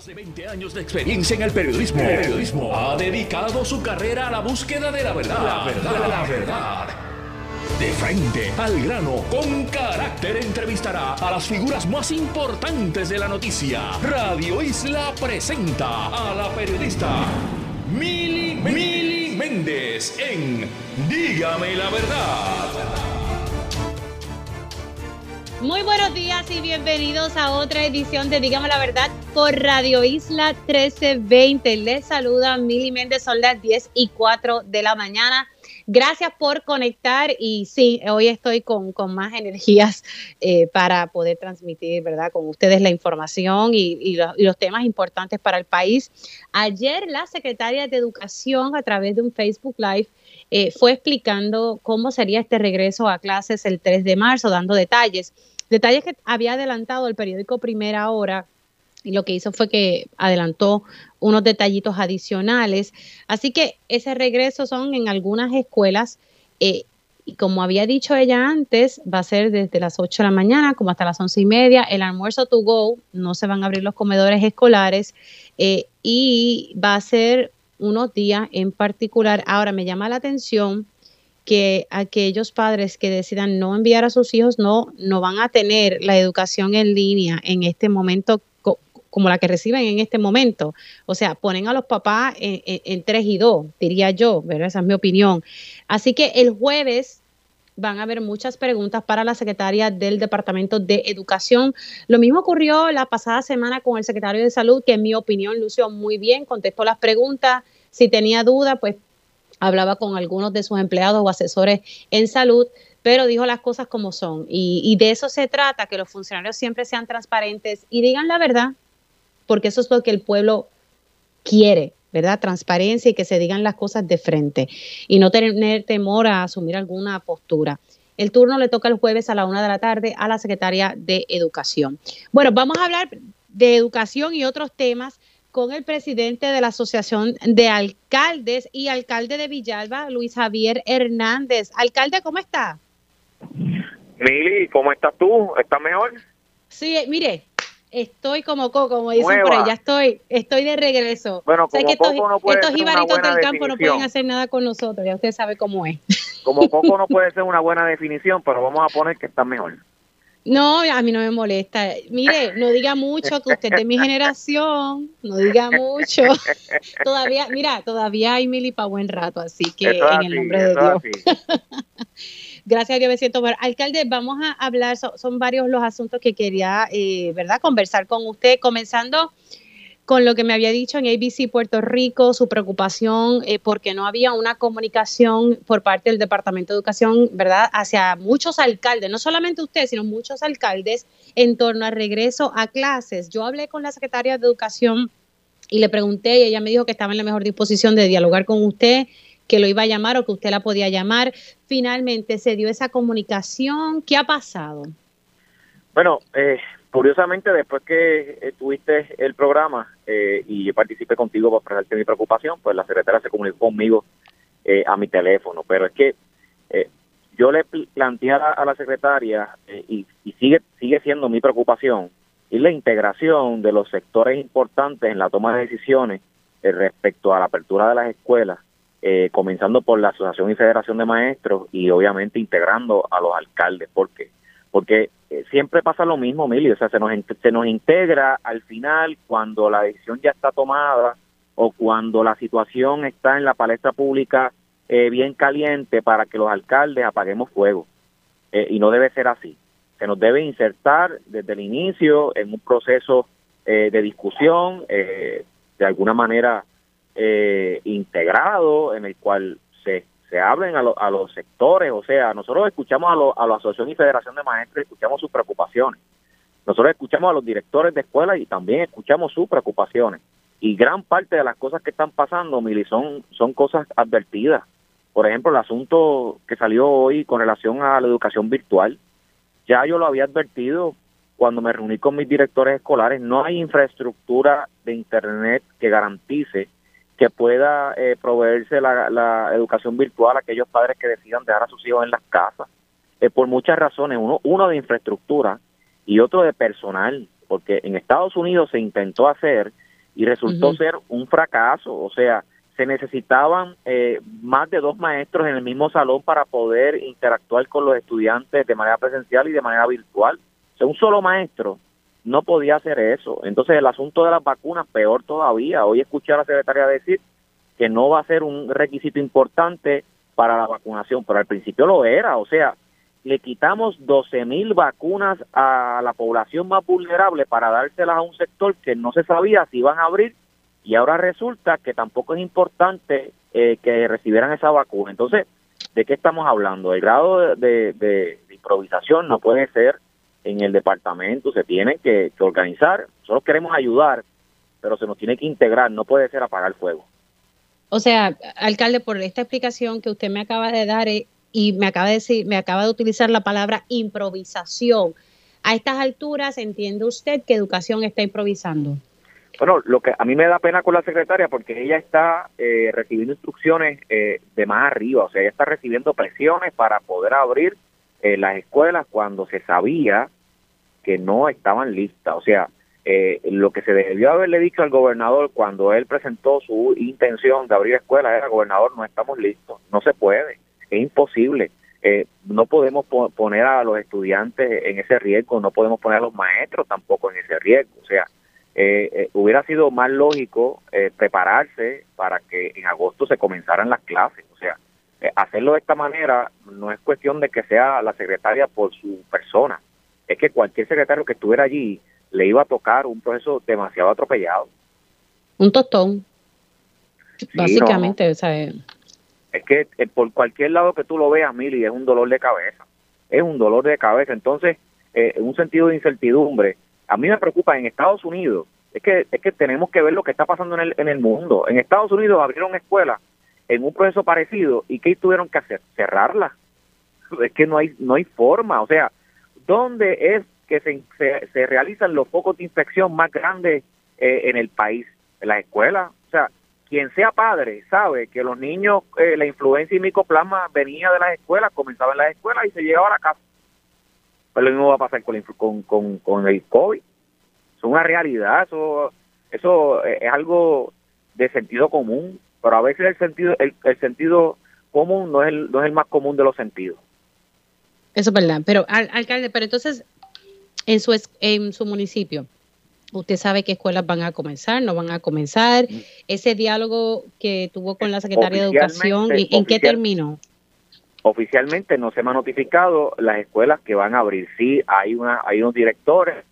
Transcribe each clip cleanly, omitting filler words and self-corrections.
Más de 20 años de experiencia en el periodismo. Ha dedicado su carrera a la búsqueda de la verdad. La verdad. De frente, al grano, con carácter, entrevistará a las figuras más importantes de la noticia. Radio Isla presenta a la periodista Mili Méndez en Dígame la Verdad. Muy buenos días y bienvenidos a otra edición de Dígame la Verdad por Radio Isla 1320. Les saluda Mili Méndez, son las 10:04 de la mañana. Gracias por conectar y sí, hoy estoy con más energías para poder transmitir, ¿verdad?, con ustedes la información y los temas importantes para el país. Ayer la secretaria de Educación, a través de un Facebook Live, fue explicando cómo sería este regreso a clases el 3 de marzo, dando detalles que había adelantado el periódico Primera Hora, y lo que hizo fue que adelantó unos detallitos adicionales. Así que ese regreso son en algunas escuelas, y como había dicho ella antes, va a ser desde las 8 de la mañana como hasta las 11:30. El almuerzo to go, no se van a abrir los comedores escolares, y va a ser unos días en particular. Ahora, me llama la atención que aquellos padres que decidan no enviar a sus hijos no van a tener la educación en línea en este momento como la que reciben en este momento. O sea, ponen a los papás en 3 y 2, diría yo, ¿verdad? Esa es mi opinión. Así que el jueves van a haber muchas preguntas para la secretaria del Departamento de Educación. Lo mismo ocurrió la pasada semana con el secretario de Salud, que en mi opinión lució muy bien, contestó las preguntas. Si tenía duda, pues hablaba con algunos de sus empleados o asesores en salud, pero dijo las cosas como son. Y de eso se trata, que los funcionarios siempre sean transparentes y digan la verdad, porque eso es lo que el pueblo quiere, ¿verdad? Transparencia y que se digan las cosas de frente y no tener temor a asumir alguna postura. El turno le toca el jueves a la 1 de la tarde a la secretaria de Educación. Bueno, vamos a hablar de educación y otros temas con el presidente de la Asociación de Alcaldes y alcalde de Villalba, Luis Javier Hernández. Alcalde, ¿cómo está? Mili, ¿cómo estás tú? ¿Estás mejor? Sí, mire, estoy como Coco, como dicen por ahí, ya estoy de regreso. Bueno, como que Coco no puede estos ser una jibaritos buena del campo definición. no pueden hacer nada con nosotros, ya usted sabe cómo es. Como Coco no puede ser una buena definición, pero vamos a poner que estás mejor. No, a mí no me molesta. Mire, no diga mucho, que usted es de mi generación, no diga mucho. Todavía hay Mili para buen rato, así que eso en el nombre de Dios. Gracias a Dios me siento bien. Alcalde, vamos a hablar, son varios los asuntos que quería, ¿verdad?, conversar con usted, comenzando con lo que me había dicho en ABC Puerto Rico, su preocupación porque no había una comunicación por parte del Departamento de Educación, ¿verdad?, hacia muchos alcaldes, no solamente usted, sino muchos alcaldes en torno al regreso a clases. Yo hablé con la secretaria de Educación y le pregunté y ella me dijo que estaba en la mejor disposición de dialogar con usted, que lo iba a llamar o que usted la podía llamar. Finalmente se dio esa comunicación. ¿Qué ha pasado? Bueno, curiosamente, después que tuviste el programa y yo participé contigo para expresarte mi preocupación, pues la secretaria se comunicó conmigo a mi teléfono. Pero es que yo le planteé a la secretaria y sigue siendo mi preocupación, y la integración de los sectores importantes en la toma de decisiones respecto a la apertura de las escuelas, comenzando por la Asociación y Federación de Maestros y obviamente integrando a los alcaldes. ¿Por qué? Porque siempre pasa lo mismo, Mili, o sea, se nos integra al final cuando la decisión ya está tomada o cuando la situación está en la palestra pública bien caliente para que los alcaldes apaguemos fuego. Y no debe ser así. Se nos debe insertar desde el inicio en un proceso de discusión, de alguna manera integrado, en el cual se hablen a los sectores. O sea, nosotros escuchamos a la Asociación y Federación de Maestros, escuchamos sus preocupaciones. Nosotros escuchamos a los directores de escuelas y también escuchamos sus preocupaciones. Y gran parte de las cosas que están pasando, Mili, son cosas advertidas. Por ejemplo, el asunto que salió hoy con relación a la educación virtual, ya yo lo había advertido cuando me reuní con mis directores escolares. No hay infraestructura de Internet que garantice que pueda proveerse la educación virtual a aquellos padres que decidan dejar a sus hijos en las casas, por muchas razones, uno de infraestructura y otro de personal, porque en Estados Unidos se intentó hacer y resultó ser un fracaso. O sea, se necesitaban más de 2 maestros en el mismo salón para poder interactuar con los estudiantes de manera presencial y de manera virtual. O sea, un solo maestro no podía hacer eso. Entonces, el asunto de las vacunas, peor todavía. Hoy escuché a la secretaria decir que no va a ser un requisito importante para la vacunación, pero al principio lo era. O sea, le quitamos 12,000 vacunas a la población más vulnerable para dárselas a un sector que no se sabía si iban a abrir, y ahora resulta que tampoco es importante que recibieran esa vacuna. Entonces, ¿de qué estamos hablando? El grado de improvisación no puede ser en el departamento, se tiene que organizar. Nosotros queremos ayudar, pero se nos tiene que integrar, no puede ser apagar fuego. O sea, alcalde, por esta explicación que usted me acaba de dar y me acaba de utilizar la palabra improvisación, a estas alturas, ¿entiende usted que educación está improvisando? Bueno, lo que a mí me da pena con la secretaria, porque ella está recibiendo instrucciones de más arriba, o sea, ella está recibiendo presiones para poder abrir las escuelas cuando se sabía que no estaban listas. O sea, lo que se debió haberle dicho al gobernador cuando él presentó su intención de abrir escuelas era: gobernador, no estamos listos, no se puede, es imposible. No podemos poner a los estudiantes en ese riesgo, no podemos poner a los maestros tampoco en ese riesgo. O sea, hubiera sido más lógico prepararse para que en agosto se comenzaran las clases. O sea, hacerlo de esta manera no es cuestión de que sea la secretaria por su persona, es que cualquier secretario que estuviera allí le iba a tocar un proceso demasiado atropellado. Un tostón, sí, básicamente. No. O sea, es que por cualquier lado que tú lo veas, Mili, es un dolor de cabeza. Es un dolor de cabeza. Entonces, un sentido de incertidumbre. A mí me preocupa en Estados Unidos, es que tenemos que ver lo que está pasando en el mundo. En Estados Unidos abrieron escuelas en un proceso parecido, ¿y qué tuvieron que hacer? Cerrarlas. Es que no hay forma. O sea, ¿dónde es que se realizan los focos de infección más grandes en el país? En las escuelas. O sea, quien sea padre sabe que los niños, la influenza y micoplasma venía de las escuelas, comenzaba en las escuelas y se llegaba a la casa. Pues lo mismo va a pasar con el COVID. Es una realidad, eso es algo de sentido común, pero a veces el sentido común no es el más común de los sentidos. Eso es verdad. Pero, alcalde, pero entonces, en su municipio, ¿usted sabe qué escuelas van a comenzar, no van a comenzar? Ese diálogo que tuvo con la secretaria de Educación, ¿en qué terminó? Oficialmente no se me ha notificado las escuelas que van a abrir. Sí, hay unos directores.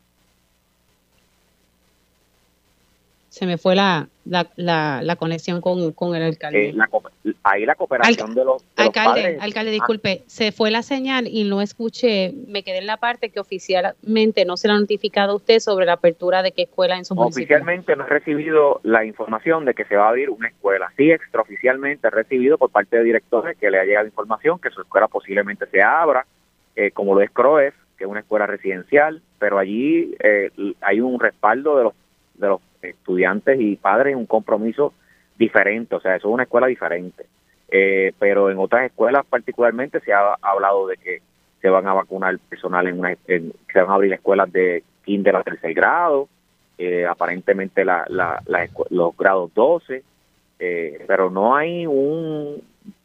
Se me fue la conexión con el alcalde. Ahí la cooperación de los padres. Alcalde, disculpe, se fue la señal y no escuché, me quedé en la parte que oficialmente no se le ha notificado a usted sobre la apertura de qué escuela en su municipio. Oficialmente no he recibido la información de que se va a abrir una escuela. Sí, extraoficialmente he recibido por parte de directores que le ha llegado información que su escuela posiblemente se abra, como lo es CROES, que es una escuela residencial, pero allí hay un respaldo de los estudiantes y padres, un compromiso diferente. O sea, eso es una escuela diferente. Pero en otras escuelas particularmente se ha hablado de que se van a vacunar personal que se van a abrir escuelas de kinder a tercer grado, aparentemente los grados 12, pero no hay un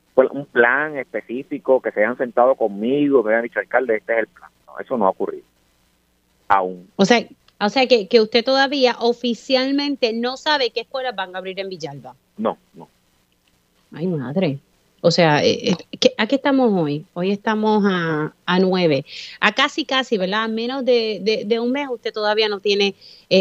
plan específico que se hayan sentado conmigo, que hayan dicho: alcalde, este es el plan. No, eso no ha ocurrido aún. O sea que usted todavía oficialmente no sabe qué escuelas van a abrir en Villalba. No. Ay, madre. O sea, ¿a qué estamos hoy? Hoy estamos a 9. A casi, ¿verdad? A menos de un mes usted todavía no tiene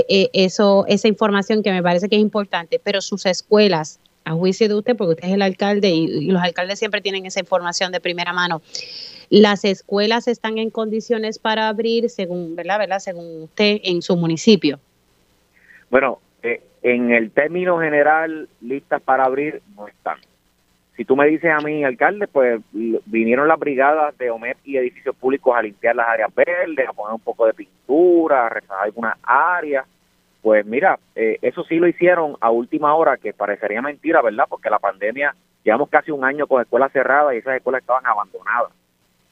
esa información que me parece que es importante. Pero sus escuelas, a juicio de usted, porque usted es el alcalde y los alcaldes siempre tienen esa información de primera mano, ¿las escuelas están en condiciones para abrir según usted en su municipio? Bueno, en el término general, listas para abrir no están. Si tú me dices a mí, alcalde, pues vinieron las brigadas de OMEP y edificios públicos a limpiar las áreas verdes, a poner un poco de pintura, a rezar algunas áreas. Pues mira, eso sí lo hicieron a última hora, que parecería mentira, ¿verdad? Porque la pandemia, llevamos casi un año con escuelas cerradas y esas escuelas estaban abandonadas.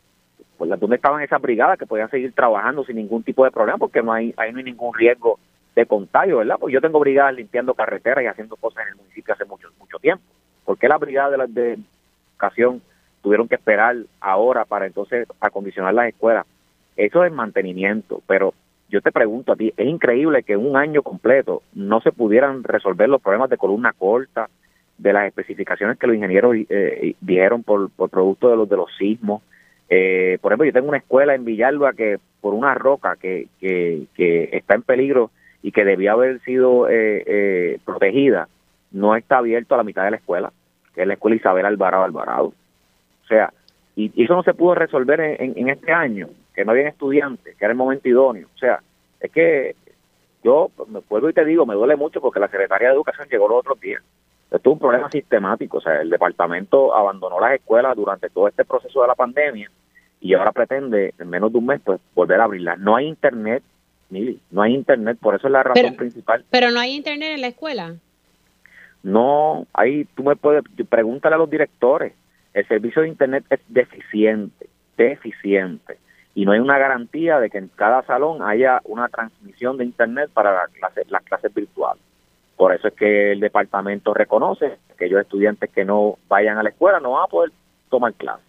Pues ¿dónde estaban esas brigadas que podían seguir trabajando sin ningún tipo de problema? Porque ahí no hay ningún riesgo de contagio, ¿verdad? Pues yo tengo brigadas limpiando carreteras y haciendo cosas en el municipio hace mucho tiempo. ¿Por qué las brigadas de educación tuvieron que esperar ahora para entonces acondicionar las escuelas? Eso es mantenimiento, pero yo te pregunto a ti, es increíble que en un año completo no se pudieran resolver los problemas de columna corta, de las especificaciones que los ingenieros dijeron por producto de los sismos. Por ejemplo, yo tengo una escuela en Villalba que por una roca que está en peligro y que debía haber sido protegida, no está abierto a la mitad de la escuela, que es la escuela Isabel Alvarado. O sea, y eso no se pudo resolver en este año, que no habían estudiantes, que era el momento idóneo. O sea, es que yo me vuelvo y te digo, me duele mucho porque la Secretaría de Educación llegó los otros días. Esto es un problema sistemático, o sea, el departamento abandonó las escuelas durante todo este proceso de la pandemia y ahora pretende, en menos de un mes, pues volver a abrirlas. No hay internet, Mili, no hay internet, por eso es la razón principal. Pero no hay internet en la escuela. No, ahí tú me puedes, pregúntale a los directores, el servicio de internet es deficiente, y no hay una garantía de que en cada salón haya una transmisión de internet para las clases virtuales. Por eso es que el departamento reconoce que aquellos estudiantes que no vayan a la escuela no van a poder tomar clases.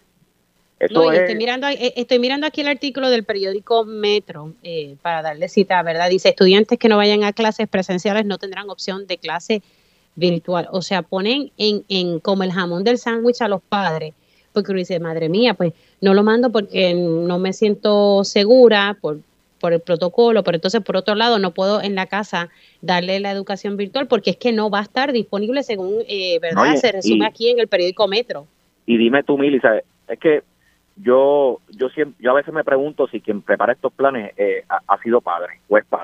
Estoy mirando aquí el artículo del periódico Metro para darle cita, ¿verdad? Dice, estudiantes que no vayan a clases presenciales no tendrán opción de clase virtual. O sea, ponen en como el jamón del sándwich a los padres, porque uno dice, madre mía, pues no lo mando porque no me siento segura por el protocolo, pero entonces por otro lado no puedo en la casa darle la educación virtual porque es que no va a estar disponible según, ¿verdad? Oye, se resume aquí en el periódico Metro. Y dime tú, Mili, ¿sabes? Es que yo a veces me pregunto si quien prepara estos planes ha sido padre,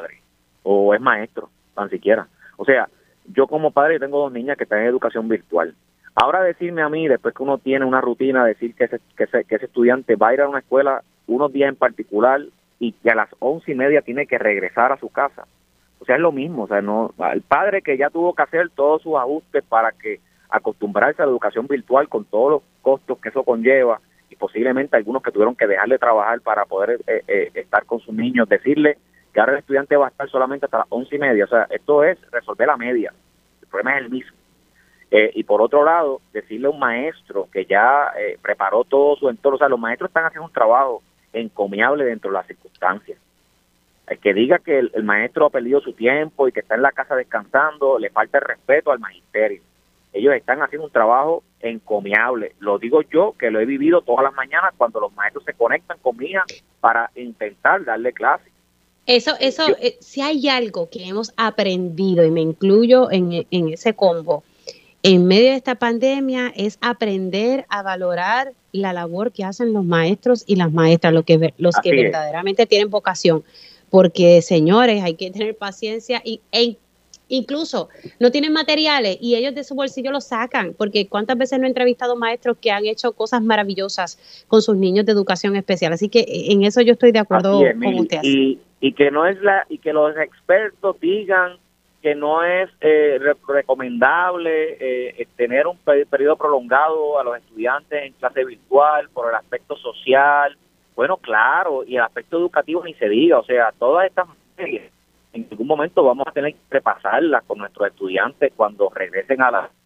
o es maestro, tan siquiera. O sea, yo como padre tengo 2 niñas que están en educación virtual. Ahora decirme a mí, después que uno tiene una rutina, decir que ese estudiante va a ir a una escuela unos días en particular y que a las 11:30 tiene que regresar a su casa. O sea, es lo mismo. O sea, no, el padre que ya tuvo que hacer todos sus ajustes para que acostumbrarse a la educación virtual con todos los costos que eso conlleva, y posiblemente algunos que tuvieron que dejar de trabajar para poder estar con sus niños, decirle que ahora el estudiante va a estar solamente hasta las 11:30. O sea, esto es resolver la media. El problema es el mismo. Y por otro lado, decirle a un maestro que ya preparó todo su entorno. O sea, los maestros están haciendo un trabajo encomiable dentro de las circunstancias. El que diga que el maestro ha perdido su tiempo y que está en la casa descansando, le falta el respeto al magisterio. Ellos están haciendo un trabajo encomiable. Lo digo yo, que lo he vivido todas las mañanas cuando los maestros se conectan conmigo para intentar darle clase. Si hay algo que hemos aprendido, y me incluyo en ese combo, en medio de esta pandemia, es aprender a valorar la labor que hacen los maestros y las maestras, los que verdaderamente tienen vocación. Porque, señores, hay que tener paciencia e incluso no tienen materiales y ellos de su bolsillo los sacan, porque cuántas veces no he entrevistado maestros que han hecho cosas maravillosas con sus niños de educación especial. Así que en eso yo estoy de acuerdo con usted. Y que no es y que los expertos digan que no es recomendable tener un periodo prolongado a los estudiantes en clase virtual por el aspecto social. Bueno, claro, y el aspecto educativo ni se diga. O sea, todas estas materias en algún momento vamos a tener que repasarlas con nuestros estudiantes cuando regresen a la...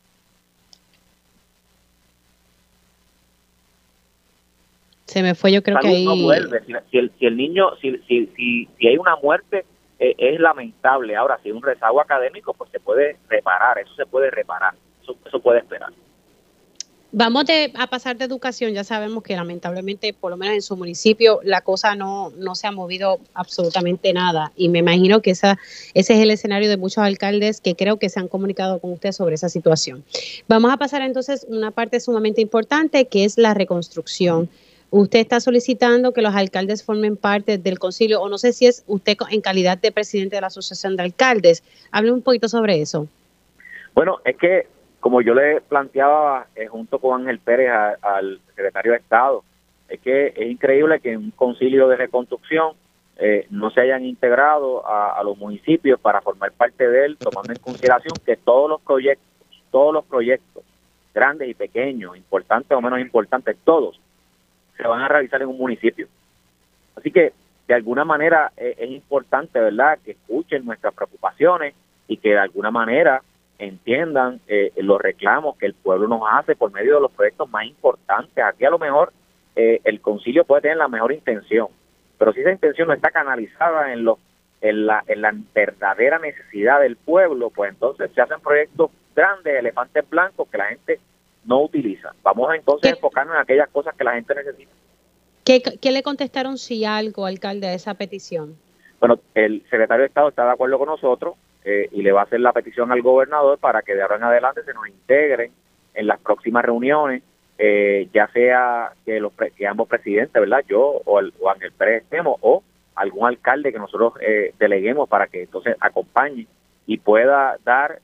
Se me fue, yo creo que ahí... No vuelve. Si el niño, si hay una muerte, es lamentable. Ahora, si hay un rezago académico, pues se puede reparar, eso puede esperar. Vamos a pasar de educación. Ya sabemos que lamentablemente, por lo menos en su municipio, la cosa no se ha movido absolutamente nada. Y me imagino que ese es el escenario de muchos alcaldes que creo que se han comunicado con usted sobre esa situación. Vamos a pasar entonces a una parte sumamente importante, que es la reconstrucción. Usted está solicitando que los alcaldes formen parte del concilio, o no sé si es usted en calidad de presidente de la Asociación de Alcaldes. Hable un poquito sobre eso. Bueno, es que como yo le planteaba junto con Ángel Pérez al secretario de Estado, es que es increíble que en un concilio de reconstrucción no se hayan integrado a los municipios para formar parte de él, tomando en consideración que todos los proyectos, grandes y pequeños, importantes o menos importantes, todos se van a realizar en un municipio. Así que de alguna manera es importante, ¿verdad?, que escuchen nuestras preocupaciones y que de alguna manera entiendan los reclamos que el pueblo nos hace por medio de los proyectos más importantes. Aquí a lo mejor el concilio puede tener la mejor intención, pero si esa intención no está canalizada en la verdadera necesidad del pueblo, pues entonces se hacen proyectos grandes, elefantes blancos que la gente no utiliza. Vamos a entonces enfocarnos en aquellas cosas que la gente necesita. ¿Qué le contestaron, si algo, alcalde, a esa petición? Bueno, el secretario de Estado está de acuerdo con nosotros y le va a hacer la petición al gobernador para que de ahora en adelante se nos integren en las próximas reuniones, ya sea que ambos presidentes, ¿verdad?, yo o Ángel Pérez estemos, o algún alcalde que nosotros deleguemos para que entonces acompañe y pueda dar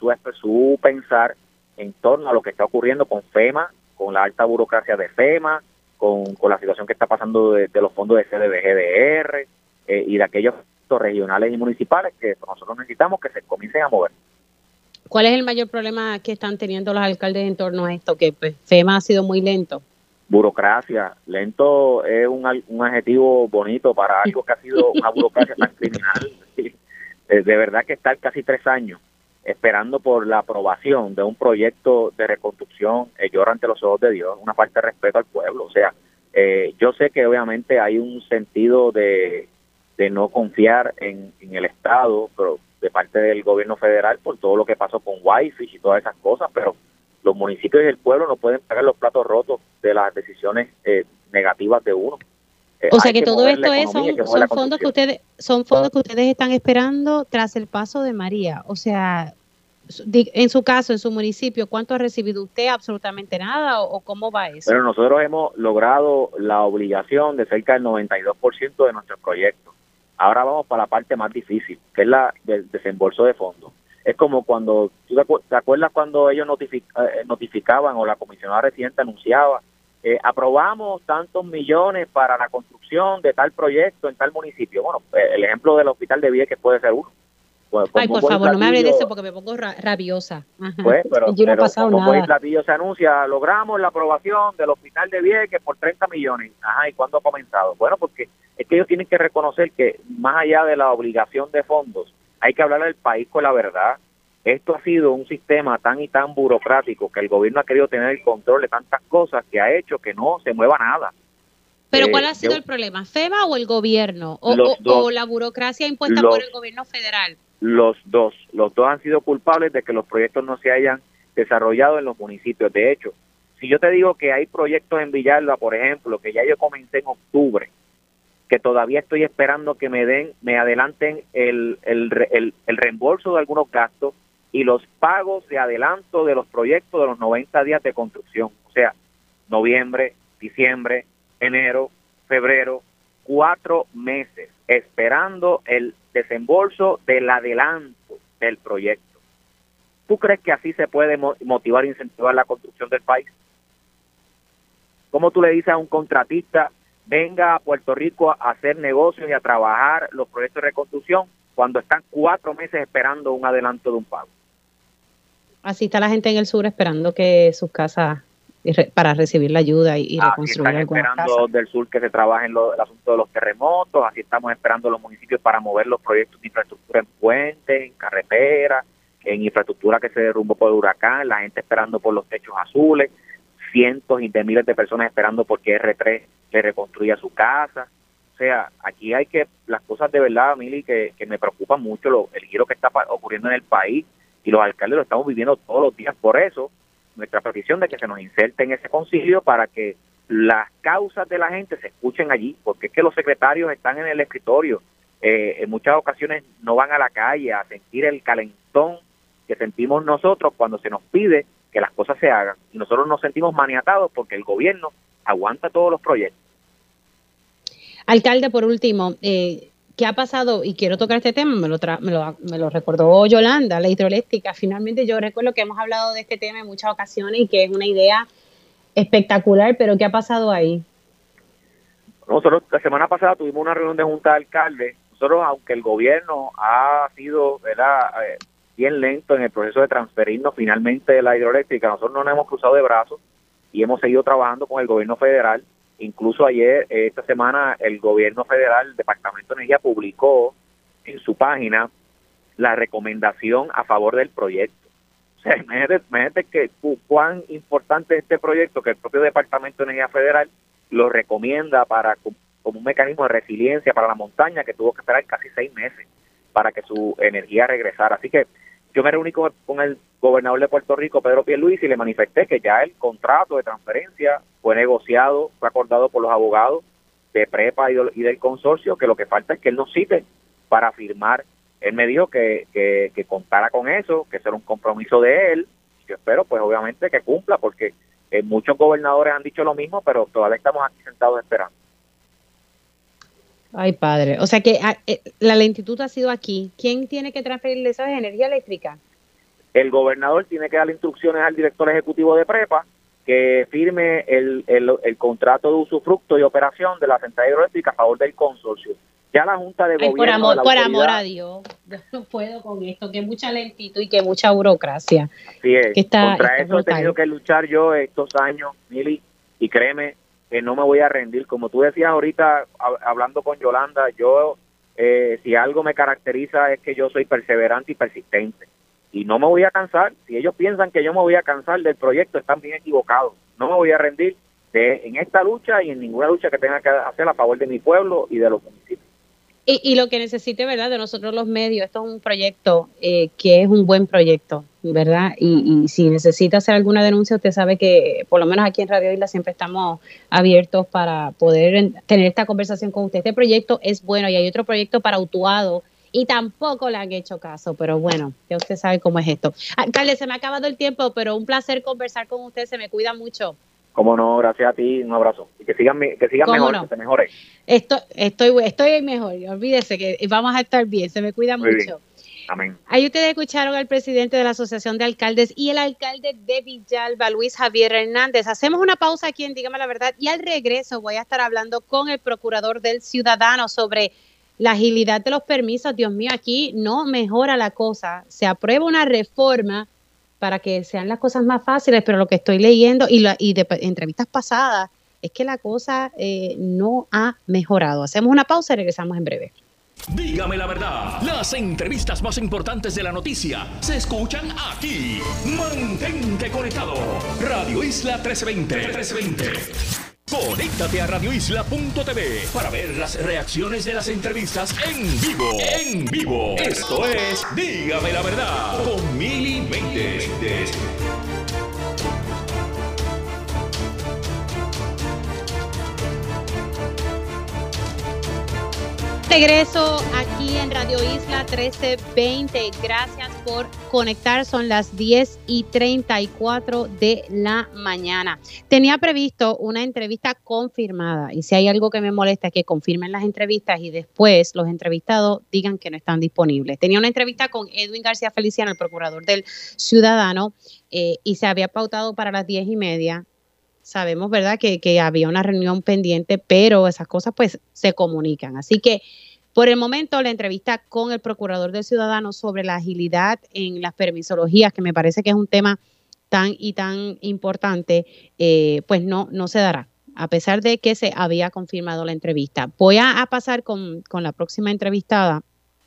su pensar en torno a lo que está ocurriendo con FEMA, con la alta burocracia de FEMA, con la situación que está pasando de los fondos de CDBG-DR y de aquellos regionales y municipales que nosotros necesitamos que se comiencen a mover. ¿Cuál es el mayor problema que están teniendo los alcaldes en torno a esto? Que pues, FEMA ha sido muy lento. Burocracia. Lento es un adjetivo bonito para algo que ha sido una burocracia tan criminal. De verdad que estar casi 3 años esperando por la aprobación de un proyecto de reconstrucción, llora ante los ojos de Dios, una falta de respeto al pueblo. O sea, yo sé que obviamente hay un sentido de no confiar en el Estado, pero de parte del gobierno federal por todo lo que pasó con Whitefish y todas esas cosas, pero los municipios y el pueblo no pueden pagar los platos rotos de las decisiones negativas de uno. O sea que todo esto son fondos que ustedes están esperando tras el paso de María. O sea, en su caso, en su municipio, ¿cuánto ha recibido usted? ¿Absolutamente nada? ¿O cómo va eso? Pero nosotros hemos logrado la obligación de cerca del 92% de nuestros proyectos. Ahora vamos para la parte más difícil, que es la del desembolso de fondos. Es como cuando, ¿tú te acuerdas cuando ellos notificaban o la comisionada residente anunciaba, aprobamos tantos millones para la construcción de tal proyecto en tal municipio? Bueno, el ejemplo del hospital de Vieques puede ser uno. Pues, ay, por favor, no me hable de eso porque me pongo rabiosa. Ajá. Pues, yo no he pasado como nada. el platillo se anuncia, logramos la aprobación del hospital de Vieques por 30 millones. Ajá, ¿y cuándo ha comenzado? Bueno, porque es que ellos tienen que reconocer que más allá de la obligación de fondos, hay que hablar al país con la verdad. Esto ha sido un sistema tan y tan burocrático que el gobierno ha querido tener el control de tantas cosas que ha hecho que no se mueva nada. ¿Pero cuál ha sido el problema? ¿FEMA o el gobierno? ¿O la burocracia impuesta por el gobierno federal? Los dos han sido culpables de que los proyectos no se hayan desarrollado en los municipios. De hecho, si yo te digo que hay proyectos en Villalba, por ejemplo, que ya yo comencé en octubre, que todavía estoy esperando que me adelanten el reembolso de algunos gastos y los pagos de adelanto de los proyectos de los 90 días de construcción. O sea, noviembre, diciembre, enero, febrero, 4 meses esperando el desembolso del adelanto del proyecto. ¿Tú crees que así se puede motivar e incentivar la construcción del país? ¿Cómo tú le dices a un contratista, venga a Puerto Rico a hacer negocios y a trabajar los proyectos de reconstrucción cuando están 4 meses esperando un adelanto de un pago? Así está la gente en el sur esperando que sus casas, para recibir la ayuda y reconstruir algunas casas. Así están esperando del sur que se trabaje en el asunto de los terremotos, así estamos esperando los municipios para mover los proyectos de infraestructura en puentes, en carreteras, en infraestructura que se derrumbó por el huracán, la gente esperando por los techos azules, cientos y de miles de personas esperando porque R3 le reconstruya su casa. O sea, aquí hay que, las cosas de verdad, Mili, que me preocupa mucho el giro que está ocurriendo en el país, y los alcaldes lo estamos viviendo todos los días. Por eso, nuestra petición de que se nos inserte en ese concilio para que las causas de la gente se escuchen allí, porque es que los secretarios están en el escritorio, en muchas ocasiones no van a la calle a sentir el calentón que sentimos nosotros cuando se nos pide que las cosas se hagan, y nosotros nos sentimos maniatados porque el gobierno aguanta todos los proyectos. Alcalde, por último, ¿qué ha pasado? Y quiero tocar este tema, me lo recordó Yolanda, la hidroeléctrica. Finalmente yo recuerdo que hemos hablado de este tema en muchas ocasiones y que es una idea espectacular, pero ¿qué ha pasado ahí? Nosotros la semana pasada tuvimos una reunión de junta de alcaldes. Nosotros, aunque el gobierno ha sido, ¿verdad?, bien lento en el proceso de transferirnos finalmente de la hidroeléctrica, nosotros no nos hemos cruzado de brazos y hemos seguido trabajando con el gobierno federal. incluso ayer, esta semana, el gobierno federal, el Departamento de Energía, publicó en su página la recomendación a favor del proyecto. O sea, imagínate que cuán importante es este proyecto, que el propio Departamento de Energía Federal lo recomienda para como un mecanismo de resiliencia para la montaña, que tuvo que esperar casi 6 meses para que su energía regresara. Así que yo me reuní con el gobernador de Puerto Rico, Pedro Pierluisi, y le manifesté que ya el contrato de transferencia fue negociado, fue acordado por los abogados de PREPA y del consorcio, que lo que falta es que él nos cite para firmar. Él me dijo que contara con eso, que ese era un compromiso de él. Yo espero, pues obviamente, que cumpla, porque muchos gobernadores han dicho lo mismo, pero todavía estamos aquí sentados esperando. Ay, padre. O sea que la lentitud ha sido aquí. ¿Quién tiene que transferirle esa energía eléctrica? El gobernador tiene que dar instrucciones al director ejecutivo de PREPA que firme el contrato de usufructo y operación de la central hidroeléctrica a favor del consorcio. Ya la Junta de Gobierno... Por amor a Dios, yo no puedo con esto, que mucha lentitud y que mucha burocracia. Así es. Contra eso he tenido que luchar yo estos años, Mili, y créeme que no me voy a rendir. Como tú decías ahorita, hablando con Yolanda, yo, si algo me caracteriza es que yo soy perseverante y persistente. Y no me voy a cansar. Si ellos piensan que yo me voy a cansar del proyecto, están bien equivocados. No me voy a rendir en esta lucha y en ninguna lucha que tenga que hacer a favor de mi pueblo y de los municipios. Y lo que necesite, ¿verdad?, de nosotros los medios, esto es un proyecto que es un buen proyecto, ¿verdad? Y si necesita hacer alguna denuncia, usted sabe que por lo menos aquí en Radio Isla siempre estamos abiertos para poder tener esta conversación con usted. Este proyecto es bueno y hay otro proyecto para Utuado y tampoco le han hecho caso, pero bueno, ya usted sabe cómo es esto. Alcalde, se me ha acabado el tiempo, pero un placer conversar con usted, se me cuida mucho. Cómo no, gracias a ti, un abrazo. Y que sigan mejor, no? Que se mejore. Estoy mejor, olvídese que vamos a estar bien, se me cuida muy mucho. Bien. Amén. Ahí ustedes escucharon al presidente de la Asociación de Alcaldes y el alcalde de Villalba, Luis Javier Hernández. Hacemos una pausa aquí en Dígame la Verdad y al regreso voy a estar hablando con el procurador del ciudadano sobre la agilidad de los permisos. Dios mío, aquí no mejora la cosa. Se aprueba una reforma para que sean las cosas más fáciles, pero lo que estoy leyendo y de entrevistas pasadas es que la cosa no ha mejorado. Hacemos una pausa y regresamos en breve. Dígame la verdad, las entrevistas más importantes de la noticia se escuchan aquí. Mantente conectado. Radio Isla 1320. Conéctate a radioisla.tv para ver las reacciones de las entrevistas en vivo. Esto es Dígame la Verdad con Mili Méndez. Regreso aquí en Radio Isla 1320. Gracias por conectar. Son las 10:34 de la mañana. Tenía previsto una entrevista confirmada y si hay algo que me molesta es que confirmen las entrevistas y después los entrevistados digan que no están disponibles. Tenía una entrevista con Edwin García Feliciano, el procurador del ciudadano, y se había pautado para las 10:30. Sabemos, ¿verdad?, que había una reunión pendiente, pero esas cosas pues se comunican. Así que por el momento la entrevista con el procurador del ciudadano sobre la agilidad en las permisologías, que me parece que es un tema tan importante, pues no se dará, a pesar de que se había confirmado la entrevista. Voy a pasar con la próxima entrevistada,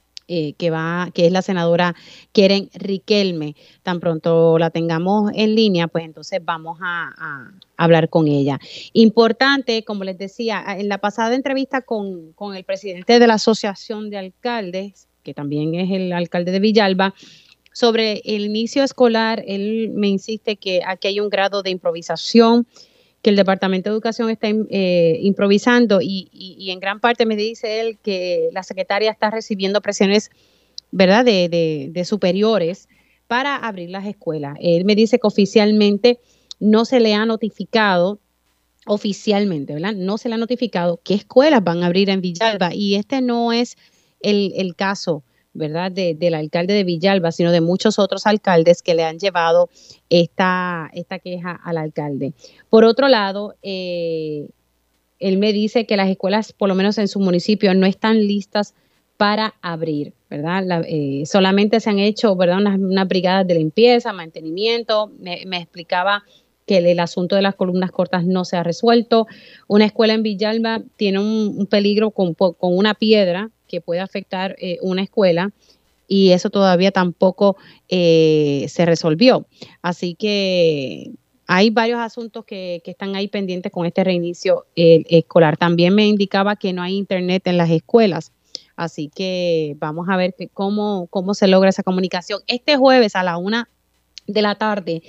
que es la senadora Keren Riquelme. Tan pronto la tengamos en línea, pues entonces vamos a hablar con ella. Importante, como les decía, en la pasada entrevista con el presidente de la Asociación de Alcaldes, que también es el alcalde de Villalba, sobre el inicio escolar, él me insiste que aquí hay un grado de improvisación, que el Departamento de Educación está improvisando y en gran parte me dice él que la secretaria está recibiendo presiones, ¿verdad?, de superiores para abrir las escuelas. Él me dice que oficialmente no se le ha notificado, ¿verdad?, no se le ha notificado qué escuelas van a abrir en Villalba y este no es el caso, ¿verdad?, del alcalde de Villalba, sino de muchos otros alcaldes que le han llevado esta queja al alcalde. Por otro lado, él me dice que las escuelas, por lo menos en su municipio, no están listas para abrir, ¿verdad? Solamente se han hecho, ¿verdad?, unas brigadas de limpieza, mantenimiento. Me explicaba que el asunto de las columnas cortas no se ha resuelto. Una escuela en Villalba tiene un peligro con una piedra que puede afectar una escuela, y eso todavía tampoco se resolvió. Así que hay varios asuntos que están ahí pendientes con este reinicio escolar. También me indicaba que no hay internet en las escuelas. Así que vamos a ver cómo se logra esa comunicación. Este jueves a la 1 de la tarde